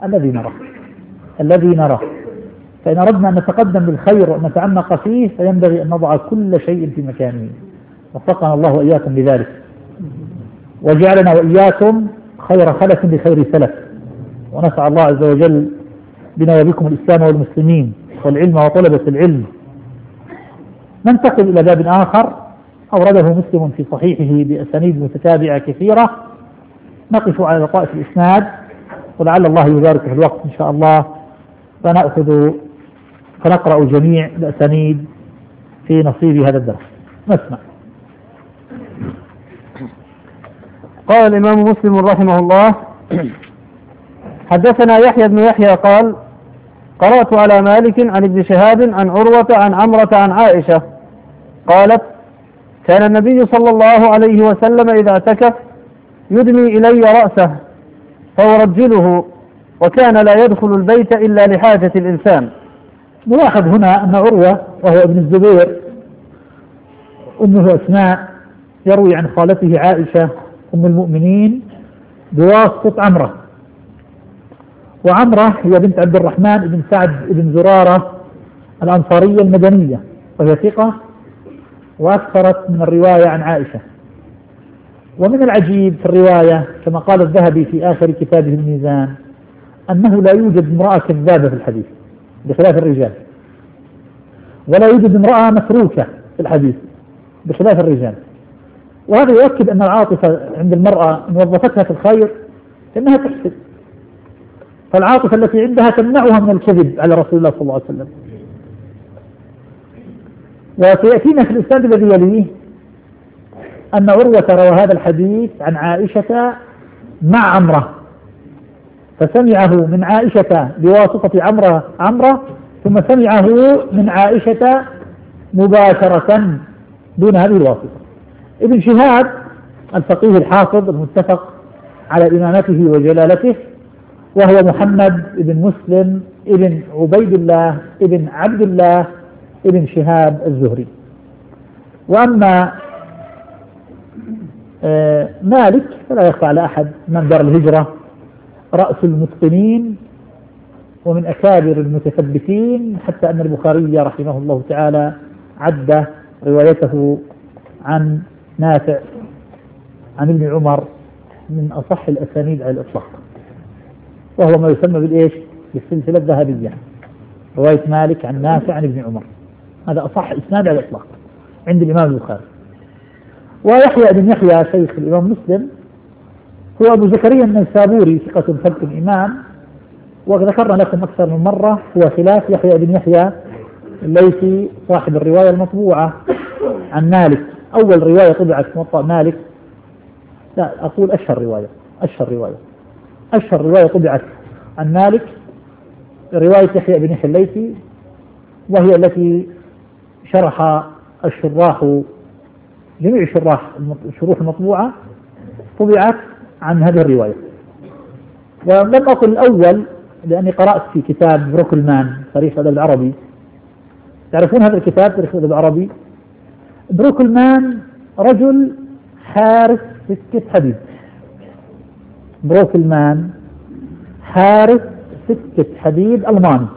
الذي نرى. فإن أردنا أن نتقدم بالخير وأن نتعمق فيه فينبغي أن نضع كل شيء في مكانه. وفقنا الله وإياكم بذلك، وجعلنا وإياكم خير خلف لخير سلف، ونسأل الله عز وجل بنا وبكم الإسلام والمسلمين والعلم وطلبة العلم. ننتقل إلى باب آخر أورده مسلم في صحيحه بأسانيد متتابعة كثيرة، نقف على لطائف الإسناد ولعل الله يبارك في الوقت إن شاء الله، فنقرأ جميع الأسانيد في نصيب هذا الدرس. نسمع. قال الإمام مسلم رحمه الله: حدثنا يحيى بن يحيى قال: قرأت على مالك عن ابن شهاب عن عروة عن عمرة عن عائشة قالت: كان النبي صلى الله عليه وسلم إذا اعتكف يدني إلي رأسه فأرجله، وكان لا يدخل البيت إلا لحاجة الإنسان. نلاحظ هنا أن عروة وهو ابن الزبير أمه أسماء يروي عن خالته عائشة أم المؤمنين بواسطة عمرة، وعمرة هي بنت عبد الرحمن بن سعد بن زرارة الأنصارية المدنية، وهي ثقة وأكثرت من الرواية عن عائشة. ومن العجيب في الرواية كما قال الذهبي في آخر كتابه الميزان أنه لا يوجد امرأة كذابة في الحديث بخلاف الرجال، ولا يوجد امرأة متروكة في الحديث بخلاف الرجال. وهذا يؤكد أن العاطفة عند المرأة إن وظفتها في الخير إنها تحسد، فالعاطفة التي عندها تمنعها من الكذب على رسول الله صلى الله عليه وسلم. وسيأتينا في الإسناد الذي يليه أن عروة روى هذا الحديث عن عائشة مع عمرة، فسمعه من عائشة بواسطة عمرة ثم سمعه من عائشة مباشرة دون هذه الواسطة. ابن شهاب الفقيه الحافظ المتفق على إمامته وجلالته، وهو محمد بن مسلم ابن عبيد الله ابن عبد الله ابن شهاب الزهري. وأما مالك فلا يخفى على أحد من دار الهجرة، رأس المتقنين ومن أكابر المتثبتين، حتى أن البخاري رحمه الله تعالى عد روايته عن نافع عن ابن عمر من أصح الأسانيد على الإطلاق، وهو ما يسمى بالإيش؟ بالسلسلة الذهبية، رواية مالك عن نافع عن ابن عمر، هذا أصح إسناد على الإطلاق عند الإمام البخاري. ويحيى بن يحيى شيخ الإمام مسلم هو أبو زكريا النيسابوري ثقة ثبت إمام، وذكرنا لكم أكثر من مرة هو خلاف يحيى بن يحيى الليثي صاحب الرواية المطبوعة عن مالك. أول رواية طبعت موطأ مالك، لا أقول أشهر رواية طبعت عن مالك رواية يحيى بن يحيى الليثي، وهي التي شرح الشراح جميع الشروح المطبوعة طبعت عن هذه الرواية. ولم أقل الأول لأني قرأت في كتاب بروكلمان تاريخ الأدب العربي. تعرفون هذا الكتاب تاريخ الأدب العربي؟ بروكلمان رجل حارس سكة حديد، بروكلمان حارس سكة حديد ألماني،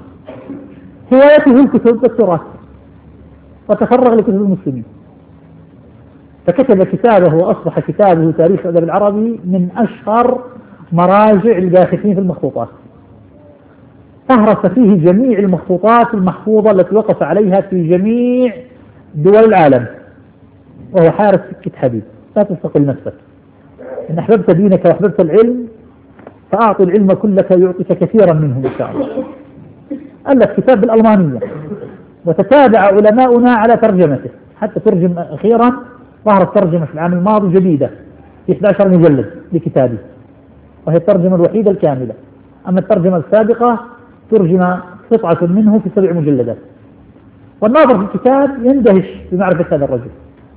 هوايته الكتب والتراث، وتفرغ لكتب المسلمين. فكتب كتابه وأصبح كتابه تاريخ الأدب العربي من أشهر مراجع الباحثين في المخطوطات. فهرس فيه جميع المخطوطات المحفوظة التي وقف عليها في جميع دول العالم، وهو حارس سكة حديد. لا تستقل نفسك، إن أحببت دينك وأحببت العلم فأعطي العلم كلك يعطيك كثيرا منه إن شاء الله. ألف كتاب بالألمانية وتتابع علماؤنا على ترجمته حتى ترجم أخيرا، ظهرت ترجمة في العام الماضي جديدة في 11 مجلد لكتابه، وهي الترجمة الوحيدة الكاملة. أما الترجمة السابقة ترجم قطعة منه في 7 مجلدات. والناظر في الكتاب يندهش بمعرفة هذا الرجل.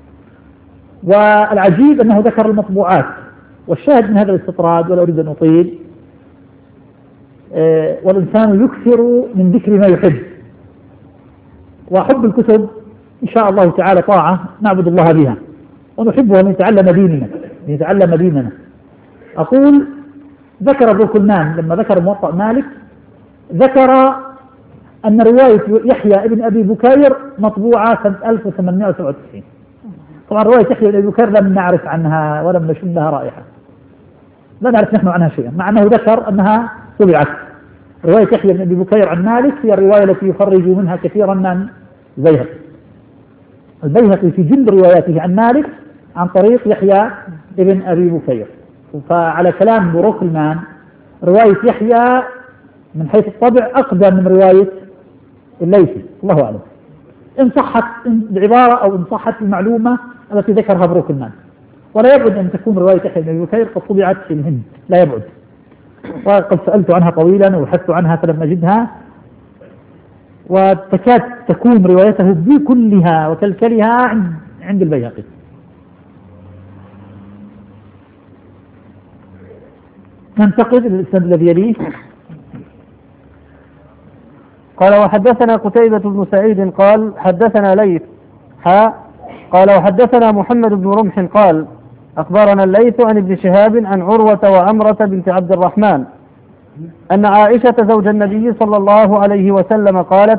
والعجيب أنه ذكر المطبوعات، والشاهد من هذا الاستطراد ولا أريد أن أطيل، والإنسان يكثر من ذكر ما يحب، وحب الكتب إن شاء الله تعالى طاعة نعبد الله بها ونحبها لنتعلم ديننا. أقول ذكر ابن كلمان لما ذكر موطأ مالك، ذكر أن رواية يحيى ابن أبي بكير مطبوعة سنة 1897. طبعا رواية يحيى ابن أبي بكير لم نعرف عنها ولم نشم لها رائحة، لا نعرف نحن عنها شيئا، مع أنه ذكر أنها طبعت. رواية يحيى بن أبي بكير عن مالك هي الرواية التي يخرج منها كثيرا من البيهقي في جل رواياته عن مالك عن طريق يحيى بن أبي بكير. فعلى كلام بروكلمان رواية يحيى من حيث الطبع أقدم من رواية الليثي، الله أعلم، إن صحت العبارة أو إن صحت المعلومة التي ذكرها بروكلمان. ولا يبعد أن تكون رواية يحيى بن أبي بكير قد طبعت في الهند، لا يبعد، وقد سألت عنها طويلا وبحثت عنها فلم أجدها، وتكاد تكون روايته بكلها وكلكلها عند البيهقي. ننتقل إلى الإسناد الذي يليه. قال وحدثنا قتيبة بن سعيد قال حدثنا ليث قال وحدثنا محمد بن رمح قال أخبرنا الليث عن ابن شهاب عن عروة وعمرة بنت عبد الرحمن أن عائشة زوج النبي صلى الله عليه وسلم قالت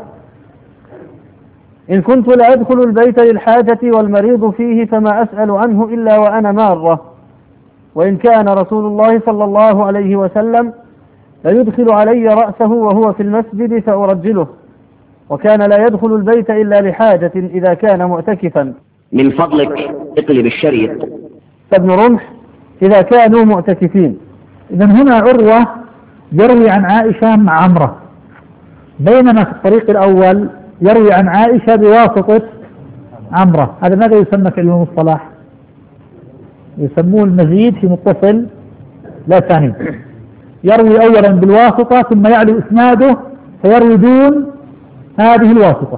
إن كنت لأدخل البيت للحاجة والمريض فيه فما أسأل عنه إلا وأنا مارة، وإن كان رسول الله صلى الله عليه وسلم ليدخل علي رأسه وهو في المسجد فأرجله، وكان لا يدخل البيت إلا لحاجة إذا كان معتكفا. من فضلك اقلب الشريط. ابن رمح إذا كانوا معتكفين. إذن هنا عروة يروي عن عائشة مع عمرة، بينما في الطريق الأول يروي عن عائشة بواسطة عمرة. هذا ماذا يسمى في علم المصطلح؟ يسموه المزيد في متصل لا ثاني. يروي أولا بالواسطة ثم يعلو إسناده فيروي دون هذه الواسطة،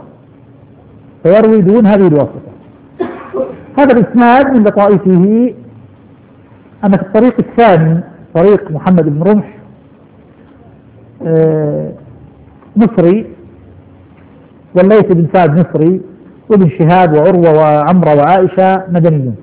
هذا الإسناد من لطائفه أن في الطريق الثاني طريق محمد بن رمح مصري، والليث بن سعد مصري، وابن شهاب وعروة وعمرة وعائشة مدنيون.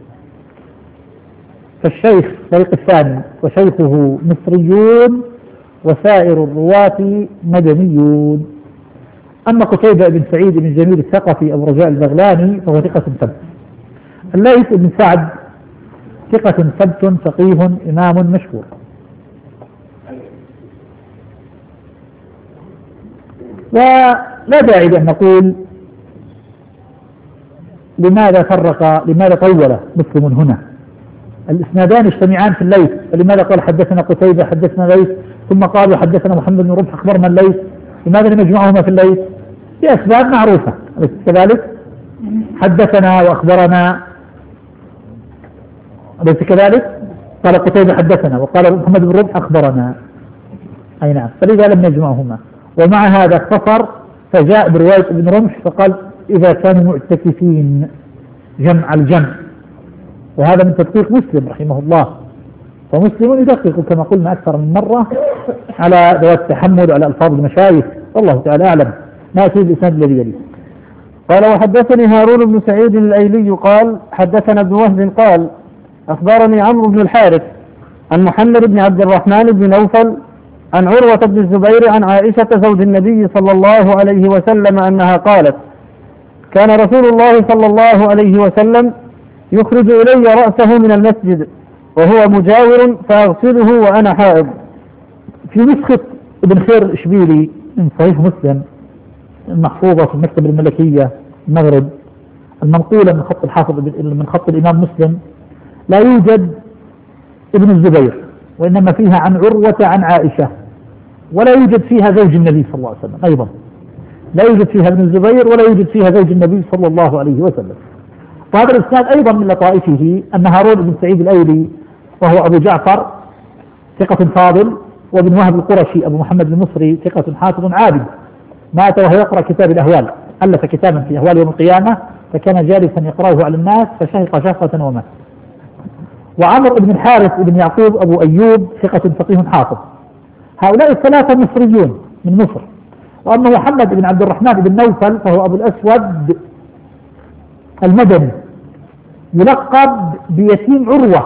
فالشيخ الطريق الثاني وشيخه مصريون وسائر الرواة مدنيون. أما قتيبة بن سعيد بن جميل الثقفي أبو رجاء البغلاني فهو ثقة ثبت. الليث بن سعد ثقة ثبت فقيه إمام مشهور. ولا داعي لأن نقول لماذا طول مسلم هنا؟ الإسنادان يجتمعان في الليث، فلماذا قال حدثنا قتيبة حدثنا ليث ثم قالوا حدثنا محمد بن رمح أخبرنا الليث؟ لماذا لم يجمعهما في الليث؟ لأسباب معروفة، أليس كذلك؟ حدثنا وأخبرنا، أليس كذلك؟ قال قتيبة حدثنا وقال محمد بن رمح أخبرنا، أي نعم، فلذا لم يجمعهما. ومع هذا اختصر فجاء برواية ابن رمح فقال إذا كانوا معتكفين، جمع الجمع، وهذا من تدقيق مسلم رحمه الله. ومسلم يدقق كما قلنا أكثر من مرة على ذوات التحمل وعلى ألفاظ المشايخ، والله تعالى أعلم. نأتي بالإسناد الذي يليه. قال وحدثني هارون بن سعيد الأيلي قال حدثنا ابن وهب قال أخبرني عمرو بن الحارث عن محمد بن عبد الرحمن بن نوفل عن عروة بن الزبير عن عائشة زوج النبي صلى الله عليه وسلم أنها قالت كان رسول الله صلى الله عليه وسلم يخرج إلي رأسه من المسجد وهو مجاور فأغسله وأنا حائض. في نسخة ابن خير الإشبيلي من صحيح مسلم المحفوظة في المكتبة الملكية المغرب المنقولة من خط الحافظ من خط الإمام مسلم لا يوجد ابن الزبير، وإنما فيها عن عروة عن عائشة، ولا يوجد فيها زوج النبي صلى الله عليه وسلم أيضا، لا يوجد فيها ابن الزبير ولا يوجد فيها زوج النبي صلى الله عليه وسلم. وهذا الإسناد أيضا من لطائفه أن هارون بن سعيد الأيلي وهو أبو جعفر ثقة فاضل، وابن وهب القرشي أبو محمد المصري ثقة حافظ عابد، مات وهو يقرأ كتاب الأهوال، ألف كتابا في أهوال يوم القيامة فكان جالسا يقرأه على الناس فشهق شهقة ومات. وعمر بن الحارث بن يعقوب أبو أيوب ثقة فقيه حافظ. هؤلاء الثلاثة مصريون من مصر. وأما محمد بن عبد الرحمن بن نوفل فهو أبو الأسود المدني يلقب بيتيم عروة،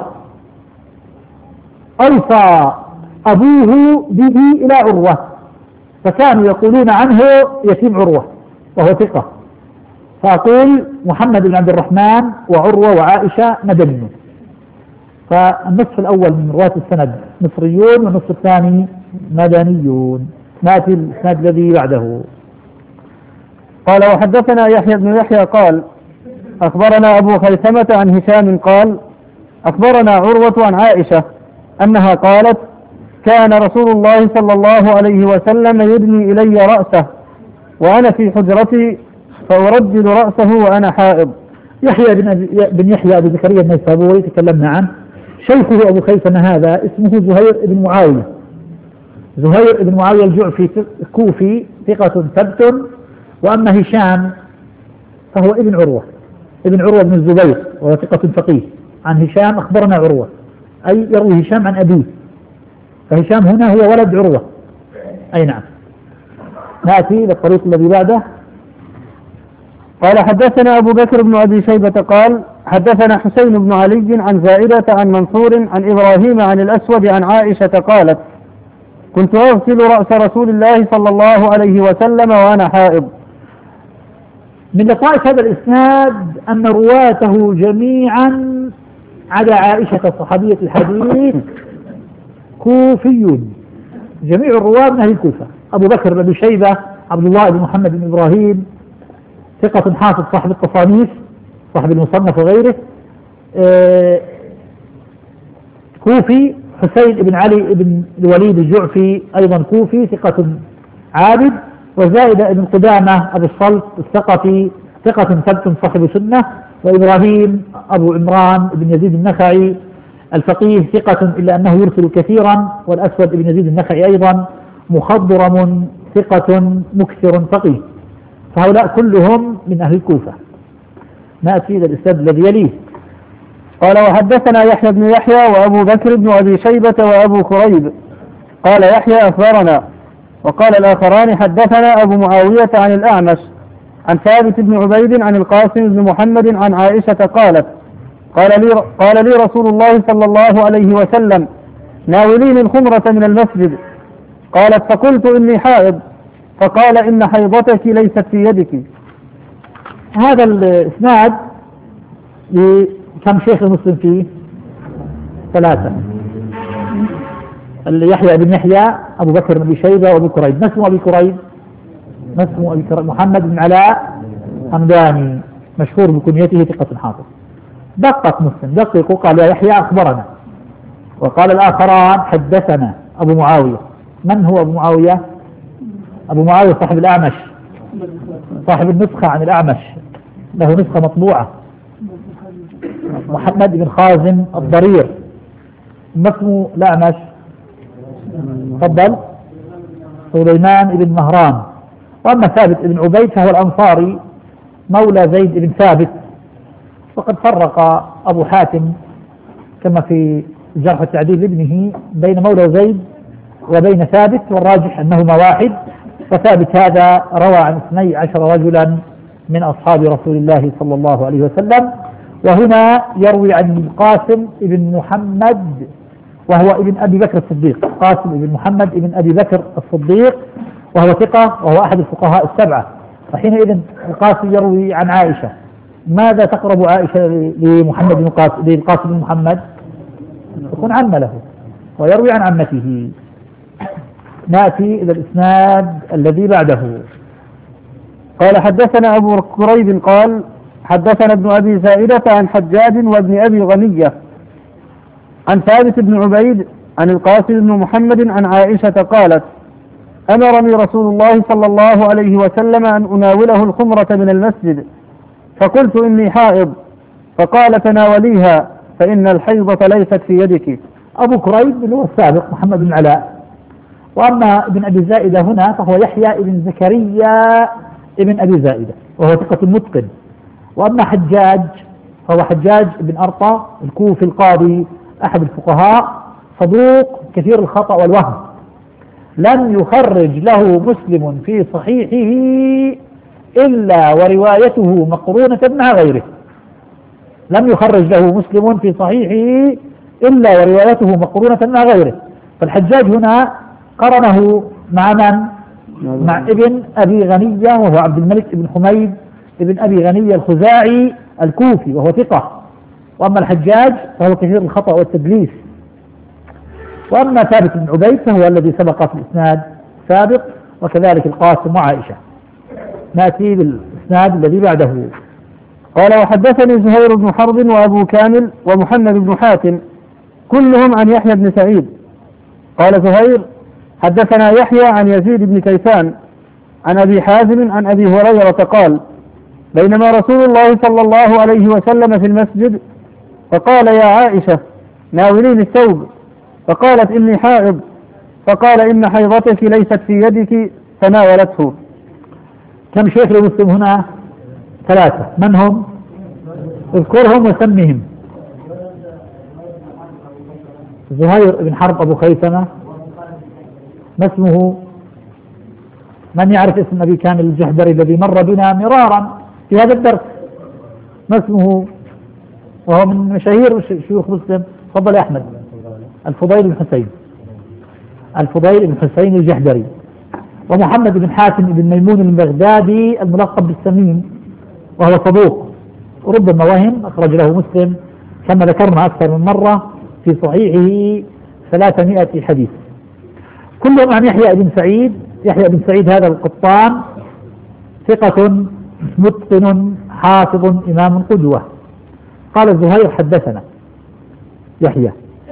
أوصى أبوه به إلى عروة فكانوا يقولون عنه يتيم عروة وهو ثقة، فأقول محمد بن عبد الرحمن وعروة وعائشة مدنيون. فالنصف الأول من رواة السند مصريون والنصف الثاني مدنيون. نأتي الإسناد الذي بعده. قال وحدثنا يحيى بن يحيى قال أخبرنا أبو خيثمة عن هشام قال أخبرنا عروة عن عائشة أنها قالت كان رسول الله صلى الله عليه وسلم يدني إلي رأسه وأنا في حجرتي فأرجل رأسه وأنا حائض. يحيى بن يحيى أبو زكريا النيسابوري تكلمنا عنه. شيخه أبو خيثمة هذا اسمه زهير بن معاوية، زهير بن معاوية الجعفي كوفي ثقة ثبت. وأما هشام فهو ابن عروة بن الزبير وهو ثقة فقيه. عن هشام أخبرنا عروة، أي يروي هشام عن أبيه، فهشام هنا هو ولد عروة. أي نعم. نأتي للطريق الذي بعده. قال حدثنا أبو بكر بن أبي شيبة قال حدثنا حسين بن علي عن زائدة عن منصور عن إبراهيم عن الأسود عن عائشة قالت كنت أغسل رأس رسول الله صلى الله عليه وسلم وأنا حائض. من لطائف هذا الإسناد أن رواته جميعا على عائشة صحابية الحديث كوفيون، جميع الرواة من أهل الكوفة. أبو بكر بن أبي شيبة عبد الله بن محمد بن إبراهيم ثقة حافظ صاحب التصانيف صاحب المصنف وغيره كوفي. حسين بن علي بن الوليد الجعفي أيضا كوفي ثقة عابد. وزائدة بن قدامة أبو الصلت الثقفي ثقة ثبت صاحب سنة. وإبراهيم أبو عمران بن يزيد النخعي الفقيه ثقة إلا أنه يرسل كثيرا. والأسود بن يزيد النخعي أيضا مخضرم ثقة مكثر فقيه. فهؤلاء كلهم من أهل الكوفة. نأتي إلى الإسناد الذي يليه. قال وحدثنا يحيى بن يحيى وأبو بكر بن أبي شيبة وأبو كريب. قال يحيى أخبرنا، وقال الآخران حدثنا أبو معاوية عن الأعمش عن ثابت بن عبيد عن القاسم بن محمد عن عائشة قالت قال لي رسول الله صلى الله عليه وسلم ناوليني الخمرة من المسجد. قالت فقلت إني حائض، فقال إن حيضتك ليست في يدك. هذا الإسناد كم شيخ مسلم فيه؟ ثلاثة. يحيى بن يحيى أبو بكر بن أبي شيبة وأبو كريب. ما اسمه أبي كريب؟ محمد بن علاء حمداني مشهور بكنيته ثقة حافظ. دقق مسلم دقق وقال يا يحيى أخبرنا، وقال الآخران حدثنا أبو معاوية. من هو أبو معاوية؟ أبو معاوية صاحب الأعمش، صاحب النسخة عن الأعمش، له نسخة مطبوعة. محمد بن خازم الضرير. ما اسمه الأعمش؟ تفضل. سليمان بن مهران. وأما ثابت بن عبيد فهو الأنصاري مولى زيد بن ثابت. وقد فرق أبو حاتم كما في جرح التعديل لابنه بين مولى زيد وبين ثابت، والراجح أنهما واحد. وثابت هذا روى عن 12 رجلا من أصحاب رسول الله صلى الله عليه وسلم. وهنا يروي عن القاسم بن محمد وهو ابن أبي بكر الصديق، قاسم بن محمد بن أبي بكر الصديق، وهو ثقة وهو أحد الفقهاء السبعة. وحينئذ القاسم يروي عن عائشة ماذا تقرب عائشة لمحمد بن القاسم بن محمد؟ تكون عمة له ويروي عن عمته. نأتي إلى الإسناد الذي بعده. قال حدثنا أبو كريب قال حدثنا ابن أبي زائدة عن حجاج وابن أبي غنية عن ثابت بن عبيد عن القاسم بن محمد عن عائشة قالت أمرني رسول الله صلى الله عليه وسلم أن أناوله الخمرة من المسجد فقلت إني حائض فقال تناوليها فإن الحيضة ليست في يدك. أبو كريب اللي هو السابق محمد بن علاء. وأما ابن أبي زائدة هنا فهو يحيى ابن زكريا ابن أبي زائدة وهو ثقة متقن. وأما حجاج فهو حجاج بن أرطى الكوفي القاضي أحد الفقهاء صدوق كثير الخطأ والوهم، لم يخرج له مسلم في صحيحه إلا وروايته مقرونة مع غيره. لم يخرج له مسلم في صحيحه إلا وروايته مقرونة مع غيره. فالحجاج هنا قرنه مع من؟ مع ابن أبي غنية وهو عبد الملك بن حميد ابن أبي غنية الخزاعي الكوفي وهو ثقة. وأما الحجاج فهو كثير الخطأ والتدليس. وأما ثابت بن عبيد فهو الذي سبق في الإسناد سابق وكذلك القاسم وعائشة. نأتي بالإسناد الذي بعده. قال وحدثني زهير بن حرب وأبو كامل ومحمد بن حاتم كلهم عن يحيى بن سعيد. قال زهير حدثنا يحيى عن يزيد بن كيسان عن أبي حازم عن أبي هريرة قال بينما رسول الله صلى الله عليه وسلم في المسجد فقال يا عائشة ناوليني الثوب فقالت إني حائض فقال إن حيضتك ليست في يدك فناولته. كم شيخ لمسلم هنا؟ 3. من هم؟ اذكرهم وسمهم. زهير بن حرب أبو خيثمة. ما اسمه؟ من يعرف اسم أبي كامل الجحدري الذي مر بنا مرارا في هذا الدرس؟ ما اسمه؟ وهو من مشاهير شيوخ مسلم. تفضل يا أحمد. الفضيل بن حسين. الفضيل بن حسين الجحدري. ومحمد بن حاتم بن ميمون البغدادي الملقب بالسمين وهو صدوق وربما وهم، أخرج له مسلم كما ذكرنا أكثر من مرة في صحيحه 300 حديث. كلهم عن يحيى بن سعيد. يحيى بن سعيد هذا القطان ثقة متقن حافظ إمام قدوة. قال الزهير حدثنا يحيى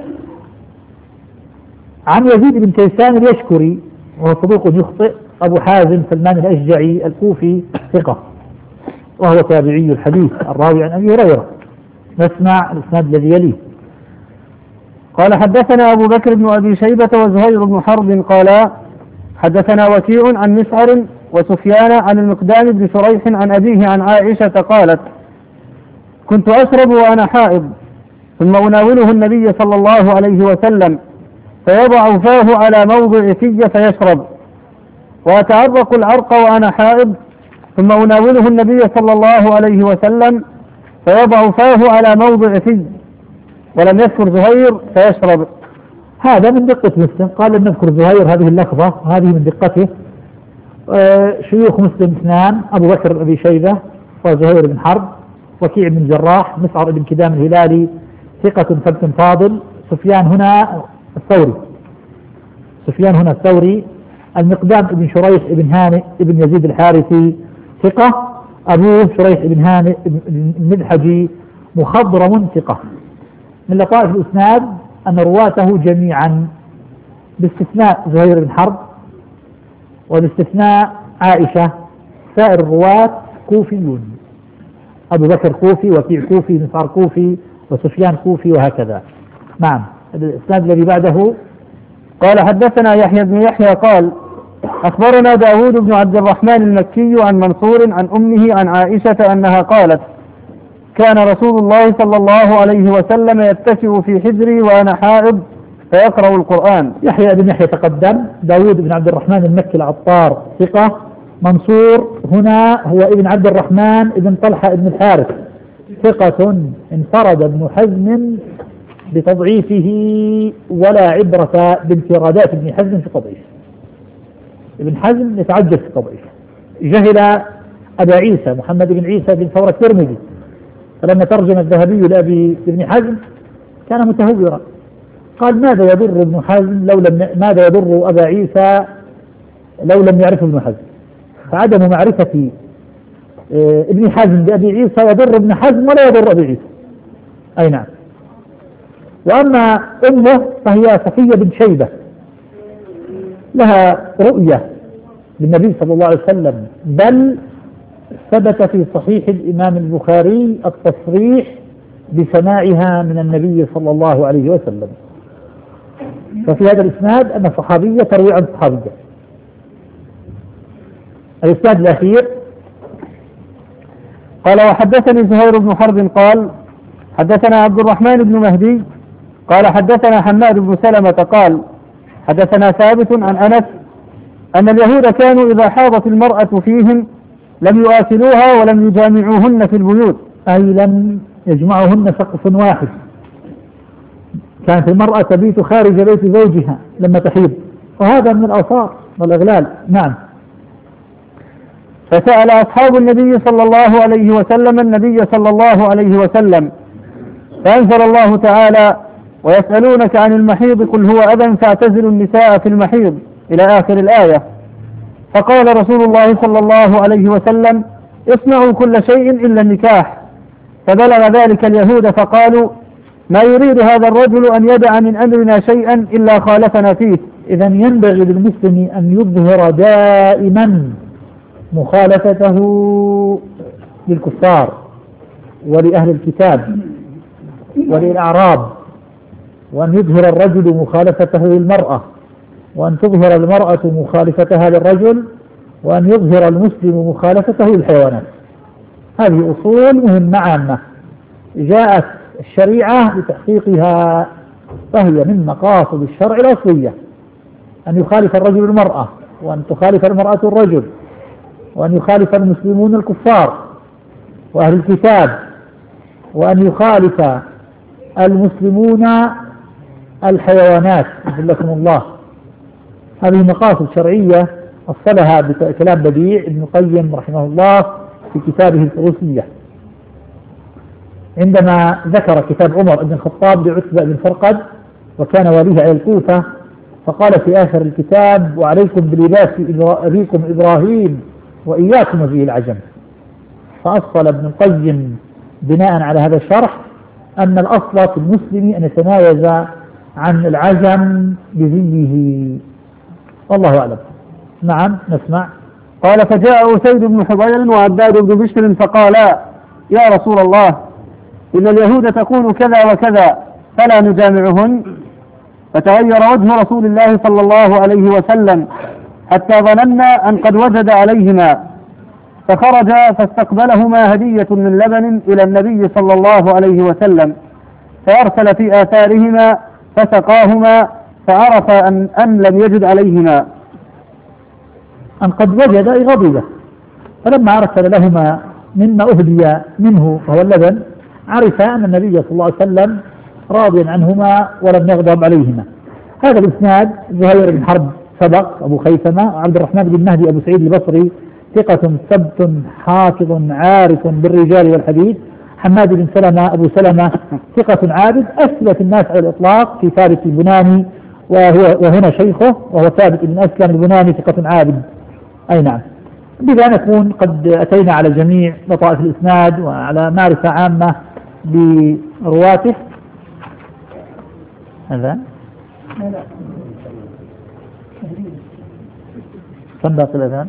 عن يزيد بن كيسان اليشكري وهو صدوق يخطئ. أبو حازم سلمان الأشجعي الكوفي ثقة وهو تابعي الحديث الراوي عن أبي هريرة. نسمع الإسناد الذي يليه. قال حدثنا أبو بكر بن أبي شيبة وزهير بن حرب قال حدثنا وكيع عن مسعر وسفيان عن المقدام بن شريح عن أبيه عن عائشة قالت كنت أشرب وأنا حائض ثم أناوله النبي صلى الله عليه وسلم فيضع فاه على موضع في فيشرب وأتعرق العرق وأنا حائض ثم أناوله النبي صلى الله عليه وسلم فيضع فاه على موضع في ولم يذكر زهير فيشرب. هذا من دقة مسلم. قال لم نذكر زهير هذه اللفظة هذه من دقته. شيوخ مسلم 2 أبو بكر أبي شيبة وزهير بن حرب وكيع بن الجراح مسعر بن كدام الهلالي ثقة ثبت فاضل. سفيان هنا الثوري. المقدام بن شريح بن هانئ بن يزيد الحارثي ثقة. أبوه شريح بن هانئ المدحجي مخضرم ثقة. من لطائف الإسناد أن رواته جميعا باستثناء زهير بن حرب وباستثناء عائشة سائر الرواة كوفيون. أبو بكر كوفي وكيع كوفي مسعر كوفي وسفيان كوفي وهكذا. نعم. الإسناد الذي بعده. قال حدثنا يحيى بن يحيى قال أخبرنا داود بن عبد الرحمن المكي عن منصور عن أمه عن عائشة أنها قالت كان رسول الله صلى الله عليه وسلم يتكئ في حجري وأنا حائض فيقرأ القرآن. يحيى بن يحيى تقدم. داود بن عبد الرحمن المكي العطار ثقة. منصور هنا هو ابن عبد الرحمن ابن طلحة ابن الحارث ثقة انفرد ابن حزم بتضعيفه ولا عبرة بانفرادات ابن حزم في تضعيفه. ابن حزم يتعجب في تضعيفه. جهل أبا عيسى محمد بن عيسى بن ثور الترمذي فلما ترجم الذهبي لأبي ابن حزم كان متهورا، قال ماذا يضر ابن حزم ماذا يضر أبا عيسى لو لم يعرف ابن حزم؟ فعدم معرفة ابن حزم بأبي عيسى يضر ابن حزم ولا يضر أبي عيسى. أي نعم. وأما أمه فهي صفية بن شيبة، لها رؤية للنبي صلى الله عليه وسلم، بل ثبت في صحيح الإمام البخاري التصريح بسماعها من النبي صلى الله عليه وسلم. ففي هذا الإسناد أن صحابية تروي عن صحابية. الإسناد الأخير قال وحدثني زهير بن حرب قال حدثنا عبد الرحمن بن مهدي قال حدثنا حماد بن سلمة قال حدثنا ثابت عن أنس أن اليهود كانوا إذا حاضت المرأة فيهم لم يؤكلوها ولم يجامعوهن في البيوت، أي لم يجمعهن سقف واحد، كانت المرأة تبيت خارج بيت زوجها لما تحيض، وهذا من الآثار والإغلال. نعم. فسأل أصحاب النبي صلى الله عليه وسلم النبي صلى الله عليه وسلم فأنزل الله تعالى ويسألونك عن المحيض قل هو أذى فاعتزلوا النساء في المحيض إلى آخر الآية. فقال رسول الله صلى الله عليه وسلم اصنعوا كل شيء إلا النكاح. فبلغ ذلك اليهود فقالوا ما يريد هذا الرجل أن يدع من أمرنا شيئا إلا خالفنا فيه. إذن ينبغي للمسلم أن يظهر دائما مخالفته للكفار ولأهل الكتاب وللأعراب، وأن يظهر الرجل مخالفته للمرأة، وأن تظهر المرأة مخالفتها للرجل، وأن يظهر المسلم مخالفته للحيوانات. هذه أصول مهمة عامة جاءت الشريعة لتحقيقها، فهي من مقاصد الشرع الأصلية أن يخالف الرجل المرأة، وأن تخالف المرأة الرجل، وأن يخالف المسلمون الكفار وأهل الكتاب، وأن يخالف المسلمون الحيوانات مثلكم الله. هذه مقاصد شرعية أصلها بكلام بديع ابن القيم رحمه الله في كتابه الفروسية، عندما ذكر كتاب عمر بن الخطاب لعتبة بن فرقد وكان واليه على الكوفة، فقال في آخر الكتاب وعليكم بلباس أبيكم إبراهيم وإياكم به العجم. فأصل ابن القيم بناء على هذا الشرح أن الأصل في المسلم أن يتمايز عن العجم بزيه، والله أعلم. نعم نسمع. قال فجاء أسيد بن حضير وعباد بن بشر فقالا يا رسول الله إن اليهود تقول كذا وكذا فلا نجامعهن. فتغير وجه رسول الله صلى الله عليه وسلم حتى ظننا أن قد وجد عليهما، فخرج فاستقبلهما هدية من لبن إلى النبي صلى الله عليه وسلم، فأرسل في آثارهما فسقاهما، فعرف أن لم يجد عليهما، أن قد وجد غضبه، فلما أرسل لهما مما أهدي منه وهو اللبن عرف أن النبي صلى الله عليه وسلم راضيا عنهما ولم يغضب عليهما. هذا الإسناد زهير بن حرب سبق أبو خيثمة، وعبد الرحمن بن مهدي أبو سعيد البصري ثقة ثبت حافظ عارف بالرجال والحديث. حماد بن سلمة أبو سلمة ثقة عابد، أثبت الناس على الإطلاق في ثابت البناني وهنا شيخه وهو ثابت بن أسلم البناني ثقة عابد. أي نعم. بذا نكون قد أتينا على جميع لطائف الإسناد وعلى معرفة عامة برواته. هذا كم باقي الأذان؟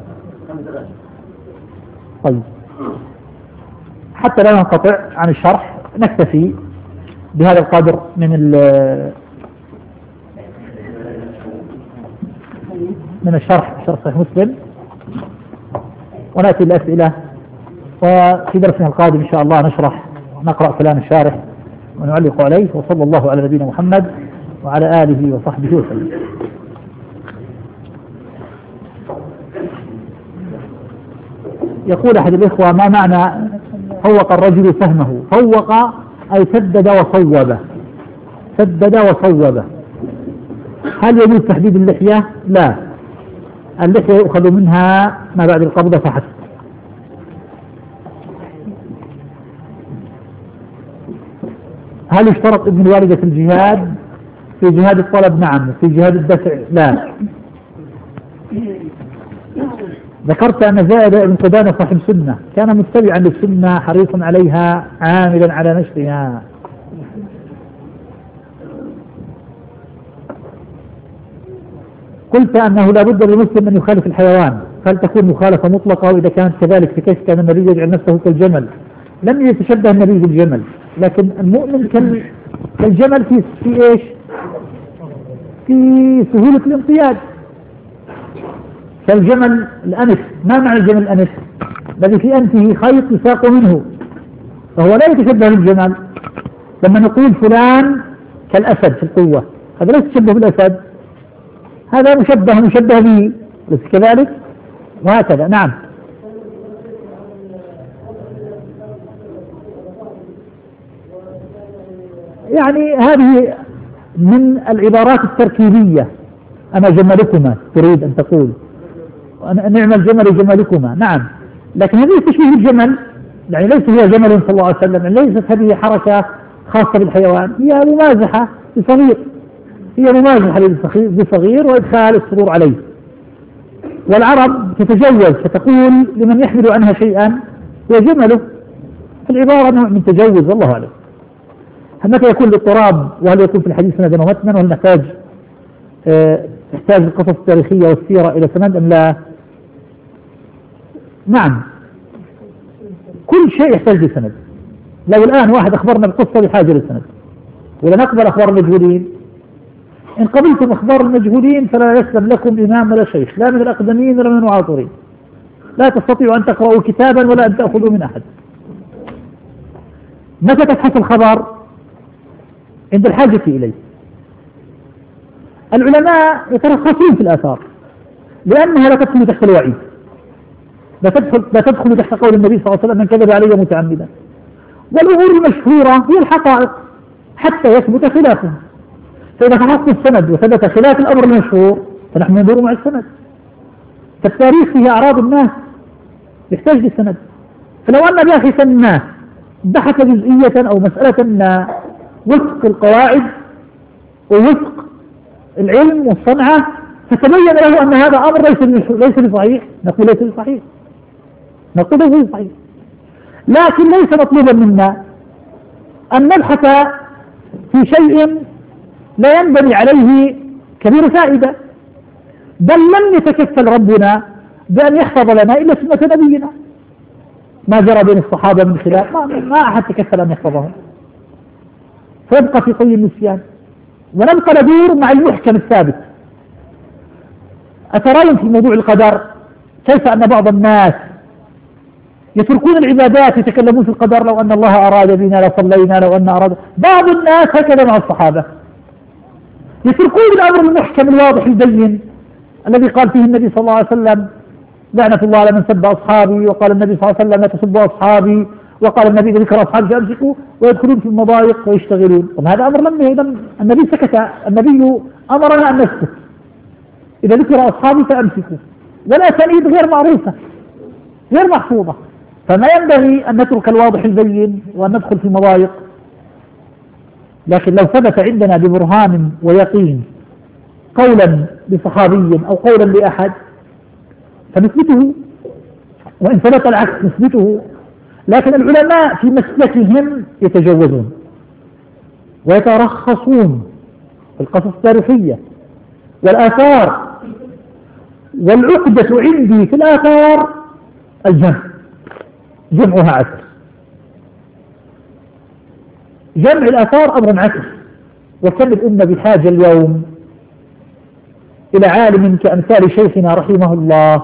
طيب، حتى لا ننقطع عن الشرح نكتفي بهذا القدر من الشرح صحيح مسلم، ونأتي الأسئلة، وفي درسنا القادم إن شاء الله نقرأ كلام الشارح ونعلق عليه. وصلى الله على نبينا محمد وعلى آله وصحبه وسلم. يقول أحد الإخوة ما معنى فوق الرجل فهمه؟ فوق أي سدد وصوب، سدد وصوب. هل يجوز تحديد اللحية؟ لا، اللحية يؤخذ منها ما بعد القبضة فحسب. هل يشترط ابن الوالدة في الجهاد؟ في جهاد الطلب نعم، في جهاد الدفع لا. ذكرت أن زائد بن قدامة صاحب سنة كان متبعا للسنة حريصا عليها عاملا على نشرها. قلت أنه لا بد للمسلم أن يخالف الحيوان، هل تكون مخالفة مطلقة؟ وإذا كانت كذلك فكيف كان النبي يجعل نفسه كالجمل؟ لم يتشبه النبي بالجمل، لكن المؤمن كالجمل في إيش؟ في سهولة الانقياد. كالجمل الأنف. ما معنى الجمل الأنف؟ الذي في أنفه خيط يساق منه، فهو لا يتشبه بالجمل. لما نقول فلان كالأسد في القوة، هذا لا يتشبه بالأسد، هذا مشبه به، بس كذلك وهكذا. نعم. يعني هذه من العبارات التركيبية. أنا جملكما تريد أن تقول، نعم الجمل جملكما. نعم، لكن هذه تشبيه الجمل، يعني ليس هي جمل صلى الله عليه وسلم، يعني ليست هذه حركة خاصة بالحيوان، هي ممازحة بصغير، هي ممازحة بصغير وإدخال السرور عليه. والعرب تتجوز فتقول لمن يحمل عنها شيئا هو جمله، في العبارة نوع من تجوز، والله أعلم. متى يكون الاضطراب؟ وهل يكون في الحديث سندا ومتنا؟ وهل تحتاج القصص التاريخية والسيرة إلى سند أم لا؟ نعم، كل شيء يحتاج لسند. لو الآن واحد أخبرنا بقصة بحاجة للسند، ولا نقبل أخبار المجهولين؟ إن قبلتم أخبار المجهولين فلا يسلم لكم إمام ولا شيخ، لا من الأقدمين ولا من المعاصرين. لا تستطيعوا أن تقرأوا كتابا ولا أن تأخذوا من أحد. متى تبحث الخبر؟ عند الحاجة إليه. العلماء يترخصون في الآثار لأنها لا تدخل تحت الوعيد، لا تدخل تحت قول النبي صلى الله عليه وسلم من كذب علي متعمدا. والأمور المشهورة هي الحقائق حتى يثبت خلافها. فإذا فحصنا السند وثبت خلاف الأمر المشهور فنحن ندور مع السند. فالتاريخ فيه أعراض الناس يحتاج للسند. فلو أن باحثا ما بحث جزئية أو مسألة ما وفق القواعد ووفق العلم والصنعة فتبين له أن هذا أمر ليس بصحيح، نقول ليس بصحيح، نقول ليس بصحيح. لكن ليس مطلوبا منا أن نبحث في شيء لا ينبني عليه كبير فائدة، بل لم يتكفل ربنا بأن يحفظ لنا إلا سنة نبينا. ما جرى بين الصحابة من خلاف ما أحد تكفل أن يحفظهم، فيبقى في قي النسيان، ونبقى ندور مع المحكم الثابت. أترون في موضوع القدر كيف أن بعض الناس يتركون العبادات يتكلمون في القدر، لو أن الله أراد بنا لصلينا، لو أن أراد. بعض الناس هكذا مع الصحابة يتركون الأمر المحكم الواضح البين الذي قال فيه النبي صلى الله عليه وسلم لعنة الله على من سب أصحابي، وقال النبي صلى الله عليه وسلم لا تسبوا أصحابي، وقال النبي ذكر أصحابي فأمسكوا، ويدخلون في المضايق ويشتغلون. وهذا أمر لم النبي سكت، النبي أمرنا أن نسكت إذا ذكر أصحابي فأمسكوا، والأسانيد غير معروفة غير محفوظة، فما ينبغي أن نترك الواضح البين وأن ندخل في المضايق. لكن لو ثبت عندنا ببرهان ويقين قولا لصحابي أو قولا لأحد فنثبته، وإن ثبت العكس نثبته. لكن العلماء في مسلكهم يتجوزون ويترخصون في القصص التاريخية والآثار. والعقدة عندي في الآثار جمعها عسر. جمع الآثار أمر عسر، وكم الأمة بحاجة اليوم إلى عالم كأمثال شيخنا رحمه الله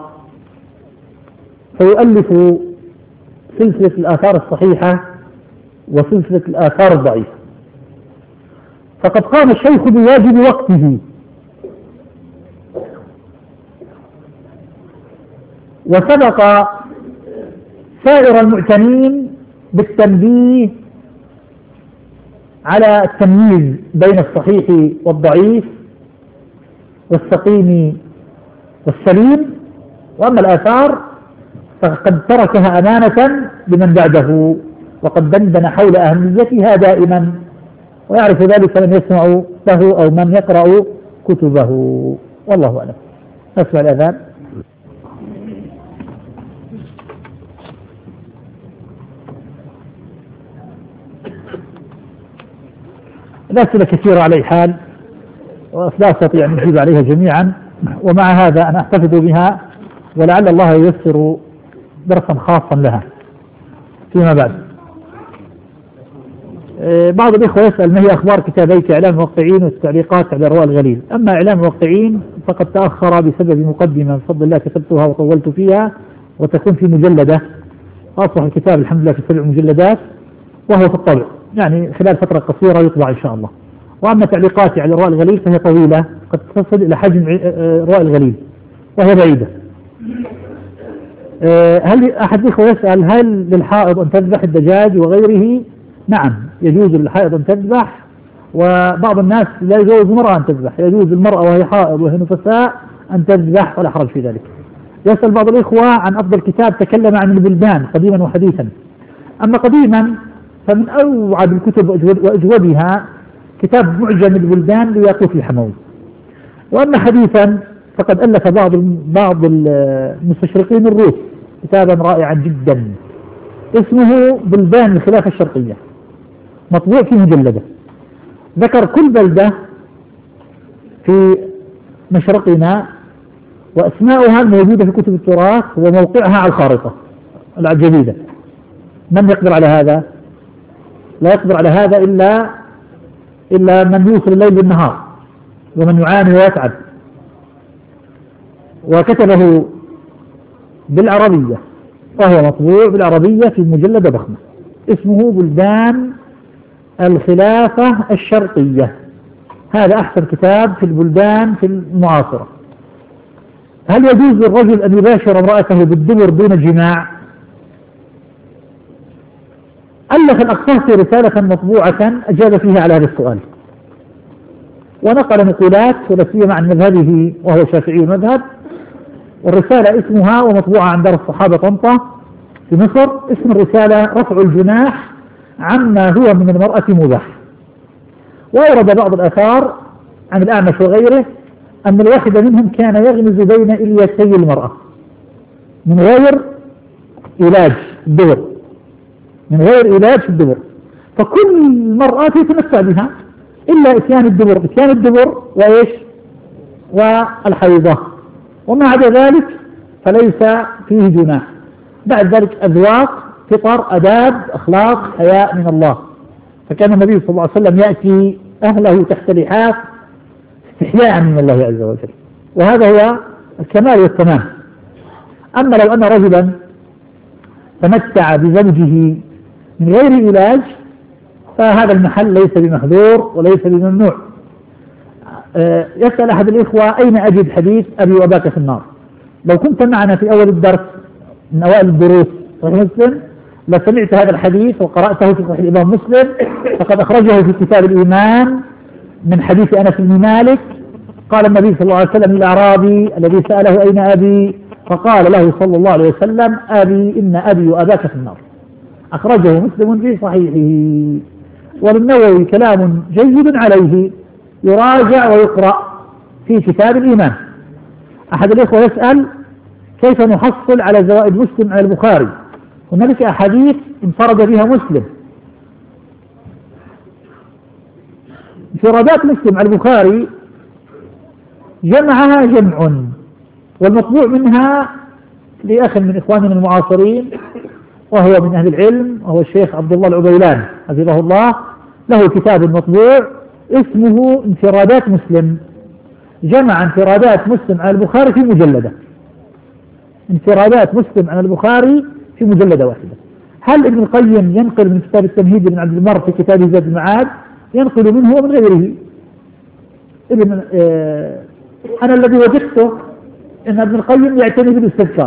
فيؤلف سلسلة الآثار الصحيحة وسلسلة الآثار الضعيفة. فقد قام الشيخ بواجب وقته وسبق سائر المعتنين بالتنبيه على التمييز بين الصحيح والضعيف والسقيم والسليم. وأما الآثار فقد تركها أمانة لمن بعده، وقد دندن حول أهميتها دائما ويعرف ذلك من يسمع له أو من يقرأ كتبه. والله أعلم. نسمع الأذان. الأسئلة كثيرة على أي حال، ولا أستطيع أن أجيب عليها جميعا، ومع هذا أنا أحتفظ بها ولعل الله ييسر درسا خاصا لها فيما بعد. بعض الإخوة يسأل ما هي أخبار كتابيك إعلام الموقعين والتعليقات على رواء الغليل. أما إعلام الموقعين فقد تأخر بسبب مقدمة بفضل الله كتبتها وطولت فيها، وتكون في مجلدة، أصبح الكتاب الحمد لله في 7 مجلدات وهو في الطبع، يعني خلال فترة قصيرة يطبع إن شاء الله. وأما تعليقاتي على رواء الغليل فهي طويلة قد تصل إلى حجم رواء الغليل وهي بعيدة. هل أحد الإخوة يسأل هل للحائض أن تذبح الدجاج وغيره؟ نعم، يجوز للحائض أن تذبح، وبعض الناس لا يجوز المرأة أن تذبح، يجوز المرأة وهي حائض وهي نفساء أن تذبح ولا حرج في ذلك. يسأل بعض الإخوة عن أفضل كتاب تكلم عن البلدان قديما وحديثا. أما قديما فمن أوعد الكتب وأجودها كتاب معجم البلدان لياقوت الحموي. وأما حديثا فقد ألف بعض المستشرقين الروس كتابا رائعا جدا اسمه بلدان الخلافة الشرقية، مطبوع في مجلدة، ذكر كل بلدة في مشرقنا وأسماؤها الموجودة في كتب التراث وموقعها على الخارطة الجديدة. من يقدر على هذا؟ لا يقدر على هذا إلا من يوصل الليل بالنهار ومن يعاني ويتعب. وكتبه بالعربية وهو مطبوع بالعربية في مجلدة ضخمة اسمه بلدان الخلافة الشرقية. هذا أحسن كتاب في البلدان في المعاصرة. هل يجوز للرجل أن يباشر امرأته بالدبر دون جماع؟ ألف الأقصاصي رسالة مطبوعة أجاب فيها على هذا السؤال، ونقل نقولات ولا سيما عن مذهبه وهو شافعي المذهب. والرسالة اسمها ومطبوعة عند دار الصحابة طنطا في مصر، اسم الرسالة رفع الجناح عما هو من المرأة مباح. وأورد بعض الآثار عن الأعمش وغيره أن الواحد منهم كان يغمز بين إليتي المرأة من غير علاج الدبر، من غير علاج في الدبر، فكل المرأة تتمتع بها إلا إتيان الدبر وإيش والحيضة، وما عدا ذلك فليس فيه جناح. بعد ذلك أذواق، فطر، أداب، أخلاق، حياء من الله. فكان النبي صلى الله عليه وسلم يأتي أهله تحت لحاف استحياء من الله عز وجل، وهذا هو الكمال والتمام. أما لو أن رجلا تمتع بزوجه من غير علاج فهذا المحل ليس بمحذور وليس بممنوع. يسأل أحد الإخوة أين أجد حديث أبي وأباك في النار؟ لو كنت معنا في أول الدرس من أوائل الدروس صحيح مسلم لسمعت هذا الحديث وقرأته في صحيح الإمام مسلم، فقد أخرجه في كتاب الإيمان من حديث أنس بن مالك قال النبي صلى الله عليه وسلم للأعرابي الذي سأله أين أبي؟ فقال له صلى الله عليه وسلم أبي إن أبي وأباك في النار. أخرجه مسلم في صحيحه. وللنووي كلام جيد عليه يراجع ويقرأ في كتاب الإيمان. أحد الإخوة يسأل كيف نحصل على زوائد مسلم على البخاري؟ هنالك أحاديث انفرد بها مسلم. انفرادات مسلم على البخاري جمعها جمع، والمطبوع منها لأخ من إخواننا المعاصرين وهو من أهل العلم وهو الشيخ عبد الله العبيلان حفظه الله، له كتاب مطبوع اسمه انفرادات مسلم، جمع انفرادات مسلم على البخاري في مجلدة، انفرادات مسلم على البخاري في مجلدة واحدة. هل ابن القيم ينقل من كتاب التمهيد من عبد البر في كتاب زاد المعاد؟ ينقل منه ومن غيره. أنا الذي وجدته أن ابن القيم يعتني بالاستذكار،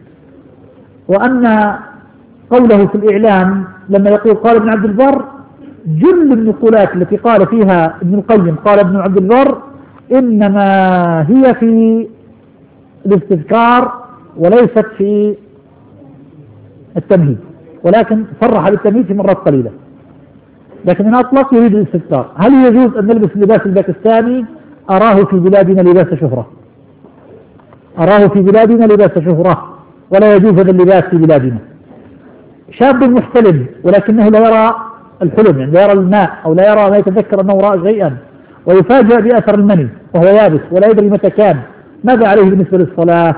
وأن قوله في الإعلام لما يقول قال ابن عبد البر جل النقولات التي قال فيها ابن القيم قال ابن عبد البر إنما هي في الاستذكار وليست في التمهيد، ولكن صرح بالتمهيد في مرات قليلة. لكن من أطلق يريد الاستفسار: هل يجوز أن نلبس اللباس الباكستاني؟ أراه في بلادنا لباس شهرة، أراه في بلادنا لباس شهرة، ولا يجوز هذا اللباس في بلادنا. شاب محتلم ولكنه لا يرى الحلم، يعني لا يرى الماء أو لا يرى ما يتذكر أنه رأى شيئا، ويفاجأ بأثر المني وهو يابس ولا يدري متى كان، ماذا عليه بالنسبة للصلاة؟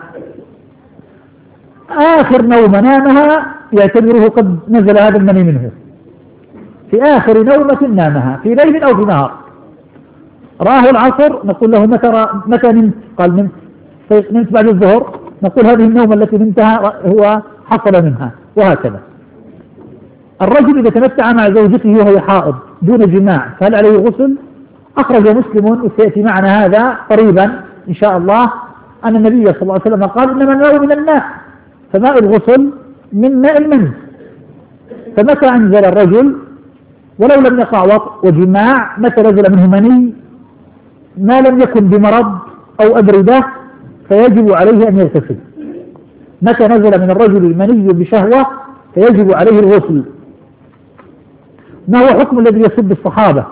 آخر نومة نامها يعتبره قد نزل هذا المني منه، في آخر نومة نامها في ليل أو في نهار. رآه العصر نقول له متى نمت؟ قال نمت بعد الظهر، نقول هذه النومة التي نمتها هو حصل منها، وهكذا. الرجل إذا تمتع مع زوجته وهي حائض دون جماع فهل عليه غسل؟ أخرج مسلم وسيأتي معنا هذا قريبا إن شاء الله أن النبي صلى الله عليه وسلم قال: إنما الماء من الماء، فماء الغسل من ماء المني. فمتى أنزل الرجل ولو لم يقع وطء وجماع، متى نزل منه مني ما لم يكن بمرض أو أبردة فيجب عليه أن يغتسل. متى نزل من الرجل المني بشهوة فيجب عليه الغسل. ما هو حكم الذي يسب الصحابة؟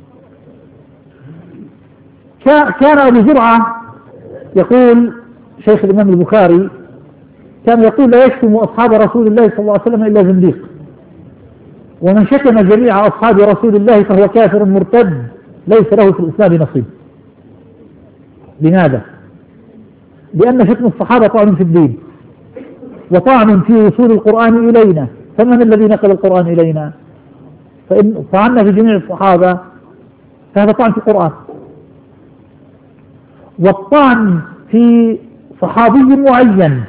كان أبو زرعة يقول، شيخ الإمام البخاري كان يقول: لا يشتم أصحاب رسول الله صلى الله عليه وسلم إلا زنديق، ومن شتم جميع أصحاب رسول الله فهو كافر مرتد ليس له في الإسلام نصيب. لماذا؟ لأن شتم الصحابة طعن في الدين وطعن في وصول القرآن إلينا، فمن الذي نقل القرآن إلينا؟ فإن طعنا في جميع الصحابة فهذا طعن في القرآن. والطعن في صحابي معين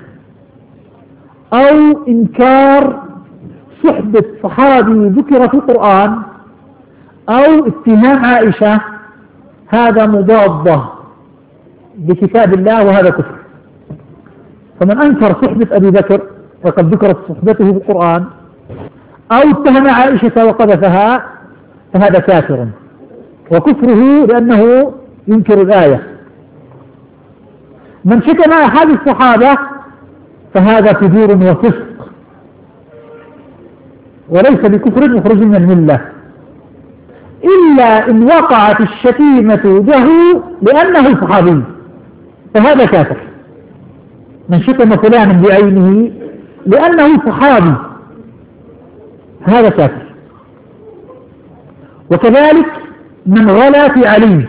أو إنكار صحبة صحابي ذكر في القرآن أو اتهام عائشة هذا مضادة بكتاب الله وهذا كفر. فمن أنكر صحبة أبي بكر وقد ذكرت صحبته في القرآن أو اتهم عائشة وقذفها فهذا كافر، وكفره لأنه ينكر الآية. من شتم أحد الصحابة فهذا فجور وفسق وليس بكفر مخرج من الملة، إلا إن وقعت الشتيمة له لأنه صحابي فهذا كافر. من شتم فلانا بعينه لأنه صحابي هذا كافر. وكذلك من غلا في علي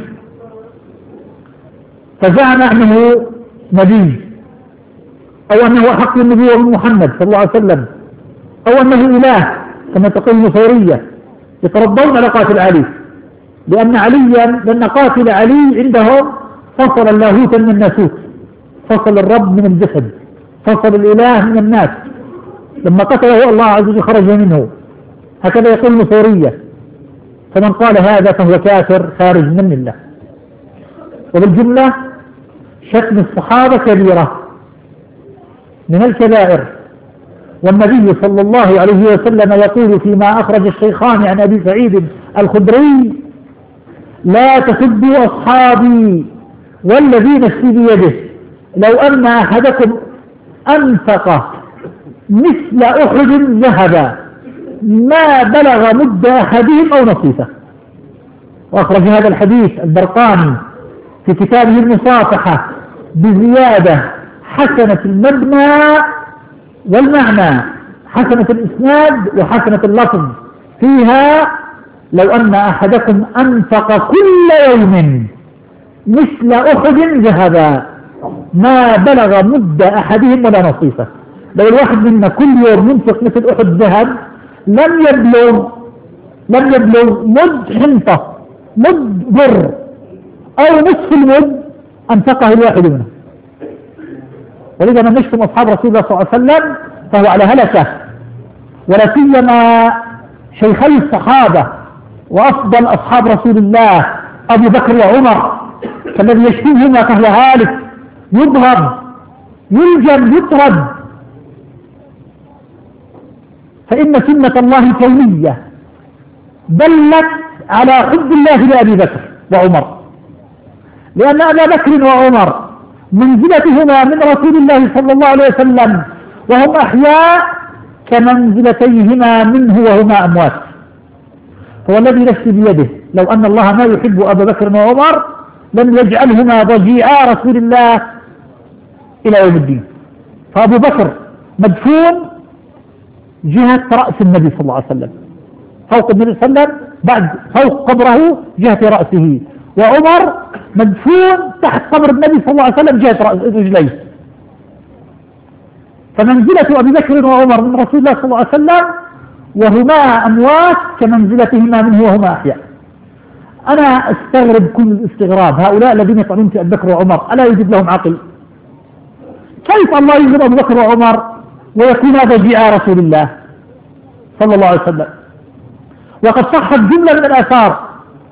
فزعم أنه نبي أو أنه أحق النبي من محمد صلى الله عليه وسلم أو أنه إله كما تقول النصيرية، يتربون على قاتل علي لأن قاتل علي عندهم فصل اللاهوت من الناسوت، فصل الرب من الجسد، فصل الإله من الناس. لما قتله الله عز وجل خرج منه، هكذا يقول النصيرية. فمن قال هذا فهو كافر خارج من الملة. وبالجملة شتم الصحابة كبيرة من الكبائر. والنبي صلى الله عليه وسلم يقول فيما أخرج الشيخان عن أبي سعيد الخدري: لا تسبوا أصحابي والذي نفسي بيده لو أن أحدكم أنفق مثل أحد ذهبا ما بلغ مد أحدهم أو نصيفه. وأخرج هذا الحديث البرقاني في كتابه المصافحة بزيادة حسنة المبنى والمعنى، حسنة الإسناد وحسنة اللفظ، فيها: لو أن أحدكم أنفق كل يوم مثل أحد ذهبا ما بلغ مد أحدهم ولا نصيفه. لو الواحد منا كل يوم ينفق مثل أحد ذهب لم يبلغ مد حنطة، مد بر، أو نصف المد أنفقه الواحد منه. ولذا من نشتم أصحاب رسول الله صلى الله عليه وسلم فهو على هلكة، ولا سيما شيخي الصحابة وأفضل أصحاب رسول الله أبو بكر وعمر، فالذي يشتمهما فهو هالك، يضرب، يلجم، يطرد. فإن سنة الله الكونية دلت على حب الله لأبي بكر وعمر، لأن أبا بكر وعمر منزلتهما من رسول الله صلى الله عليه وسلم وهم أحياء كمنزلتيهما منه وهما أموات. هو الذي نفسي بيده لو أن الله ما يحب أبا بكر وعمر لم يجعلهما ضجيعا رسول الله إلى يوم الدين. فأبو بكر مدفون جهة رأس النبي صلى الله عليه وسلم، فوق النبي صلى الله عليه وسلم، بعد فوق قبره جهة رأسه، وعمر مدفون تحت قبر النبي صلى الله عليه وسلم جهة رجليه. فمنزلة أبي بكر وعمر من رسول الله صلى الله عليه وسلم وهما أموات كمنزلتهما منه وهما أحياء. أنا أستغرب كل الاستغراب، هؤلاء الذين يطعنون في أبي بكر وعمر ألا يوجد لهم عقل؟ كيف الله يوجد أبو بكر وعمر ويكون ضجيع رسول الله صلى الله عليه وسلم؟ وقد صحت جملة من الآثار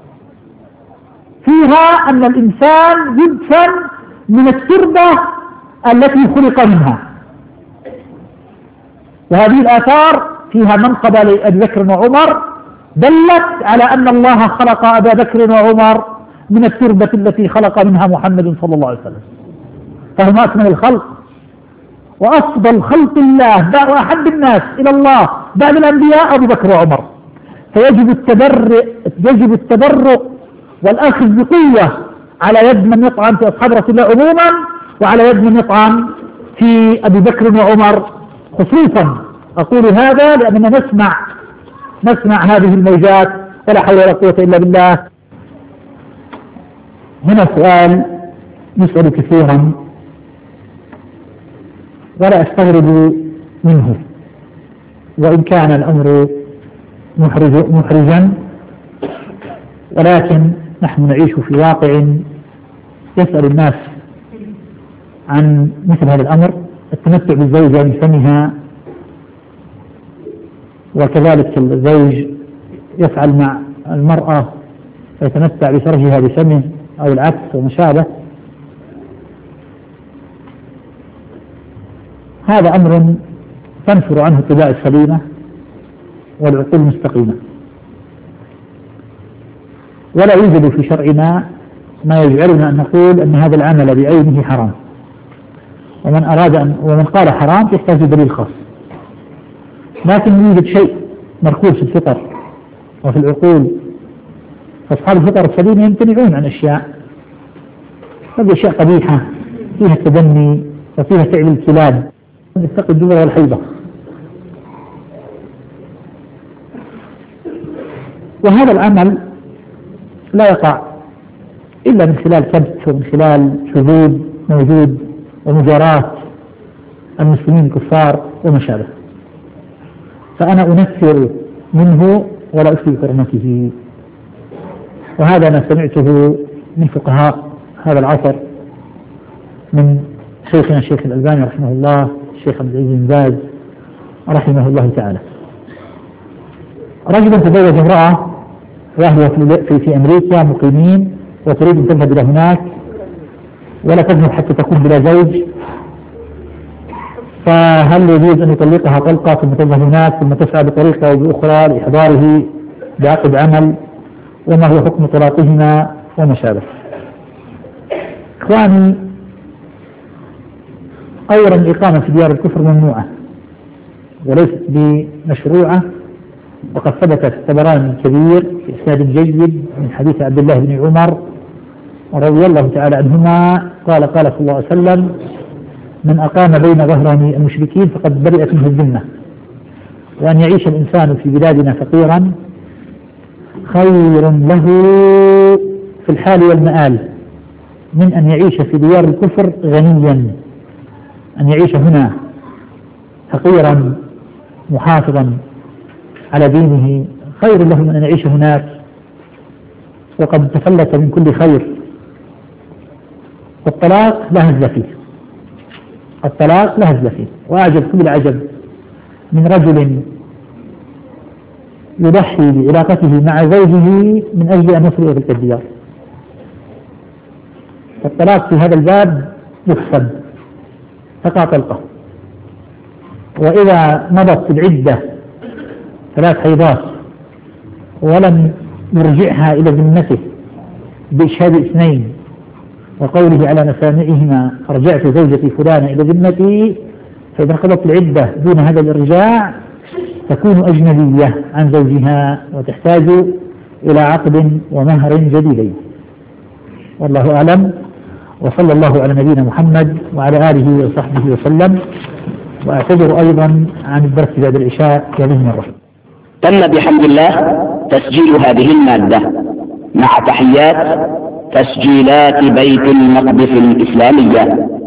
فيها أن الإنسان يدفن من التربة التي خلق منها، وهذه الآثار فيها منقبة لأبي بكر وعمر دلت على أن الله خلق أبا بكر وعمر من التربة التي خلق منها محمد صلى الله عليه وسلم، فهم أكمل الخلق وأفضل خلق الله وأحب الناس إلى الله بعد الأنبياء أبو بكر وعمر. فيجب التبرؤ والأخذ بقوة على يد من يطعن في أصحاب رسول الله عموما، وعلى يد من يطعن في أبي بكر وعمر خصوصا. أقول هذا لأننا نسمع هذه الموجات ولا حول ولا قوة إلا بالله. هنا سؤال يسأل كثيرا ولا أستغرب منه، وإن كان الأمر محرجا، ولكن نحن نعيش في واقع يسأل الناس عن مثل هذا الأمر، التمتع بالزوجة من فمها، وكذلك الزوج يفعل مع المرأة يتمتع بفرجها بفمه أو العكس وما شابه. هذا أمر تنفر عنه الطباع السليمة والعقول المستقيمة، ولا يوجد في شرعنا ما يجعلنا أن نقول أن هذا العمل بعينه حرام، ومن قال حرام يحتاج دليل خاص. لكن يوجد شيء مركوز في الفطر وفي العقول، فأصحاب الفطر السليمة يمتنعون عن أشياء، هذه أشياء قبيحة فيها التدني وفيها فعل الكلاب يستقي الدبر والحيضة. وهذا العمل لا يقع إلا من خلال كبت ومن خلال شذوذ موجود ومجاراة المسلمين الكفار وما شابه، فأنا أنفر منه ولا أفتي بحرمته. وهذا ما سمعته من فقهاء هذا العصر، من شيخنا الشيخ الألباني رحمه الله، الشيخ عبد العزيز بن باز رحمه الله تعالى. رجل تزوج امرأة وهي في أمريكا مقيمين، وتريد أن تذهب إلى هناك ولا تذهب حتى تكون بلا زوج، فهل يجوز أن يطلقها طلقة ثم تذهب هناك ثم تسعى بطريقة أو بأخرى لإحضاره بعقد عمل؟ وما هو حكم طلاقهما وما شابه؟ إخواني، أولا الإقامة في ديار الكفر ممنوعة وليست بمشروعة، وقد ثبت في الطبراني الكبير في إسناد جيد من حديث عبد الله بن عمر رضي الله تعالى عنهما قال صلى الله عليه وسلم: من أقام بين ظهراني المشركين فقد برئت منه الذمة. وأن يعيش الإنسان في بلادنا فقيرا خير له في الحال والمآل من أن يعيش في ديار الكفر غنيا. أن يعيش هنا فقيرا محافظا على دينه خير له من أن يعيش هناك وقد تفلت من كل خير. والطلاق لا هزل فيه، الطلاق لا هزل فيه. وأعجب كل العجب من رجل يضحي بعلاقته مع زوجه من أجل أن يصل إلى تلك الديار. الطلاق في هذا الباب يحسب تقع طلقة، وإذا مضت العدة 3 حيضات ولم يرجعها إلى ذمته بإشهاد 2 وقوله على مسامعهما: أرجعت زوجتي فلانة إلى ذمتي، فإذا انقضت العدة دون هذا الإرجاع تكون أجنبية عن زوجها وتحتاج إلى عقد ومهر جديدين. والله أعلم، وصلى الله على نبينا محمد وعلى آله وصحبه وسلم. وأعتذر أيضا عن الدرس بعد العشاء هذه المرة. تم بحمد الله تسجيل هذه المادة مع تحيات تسجيلات بيت المقدس الإسلامية.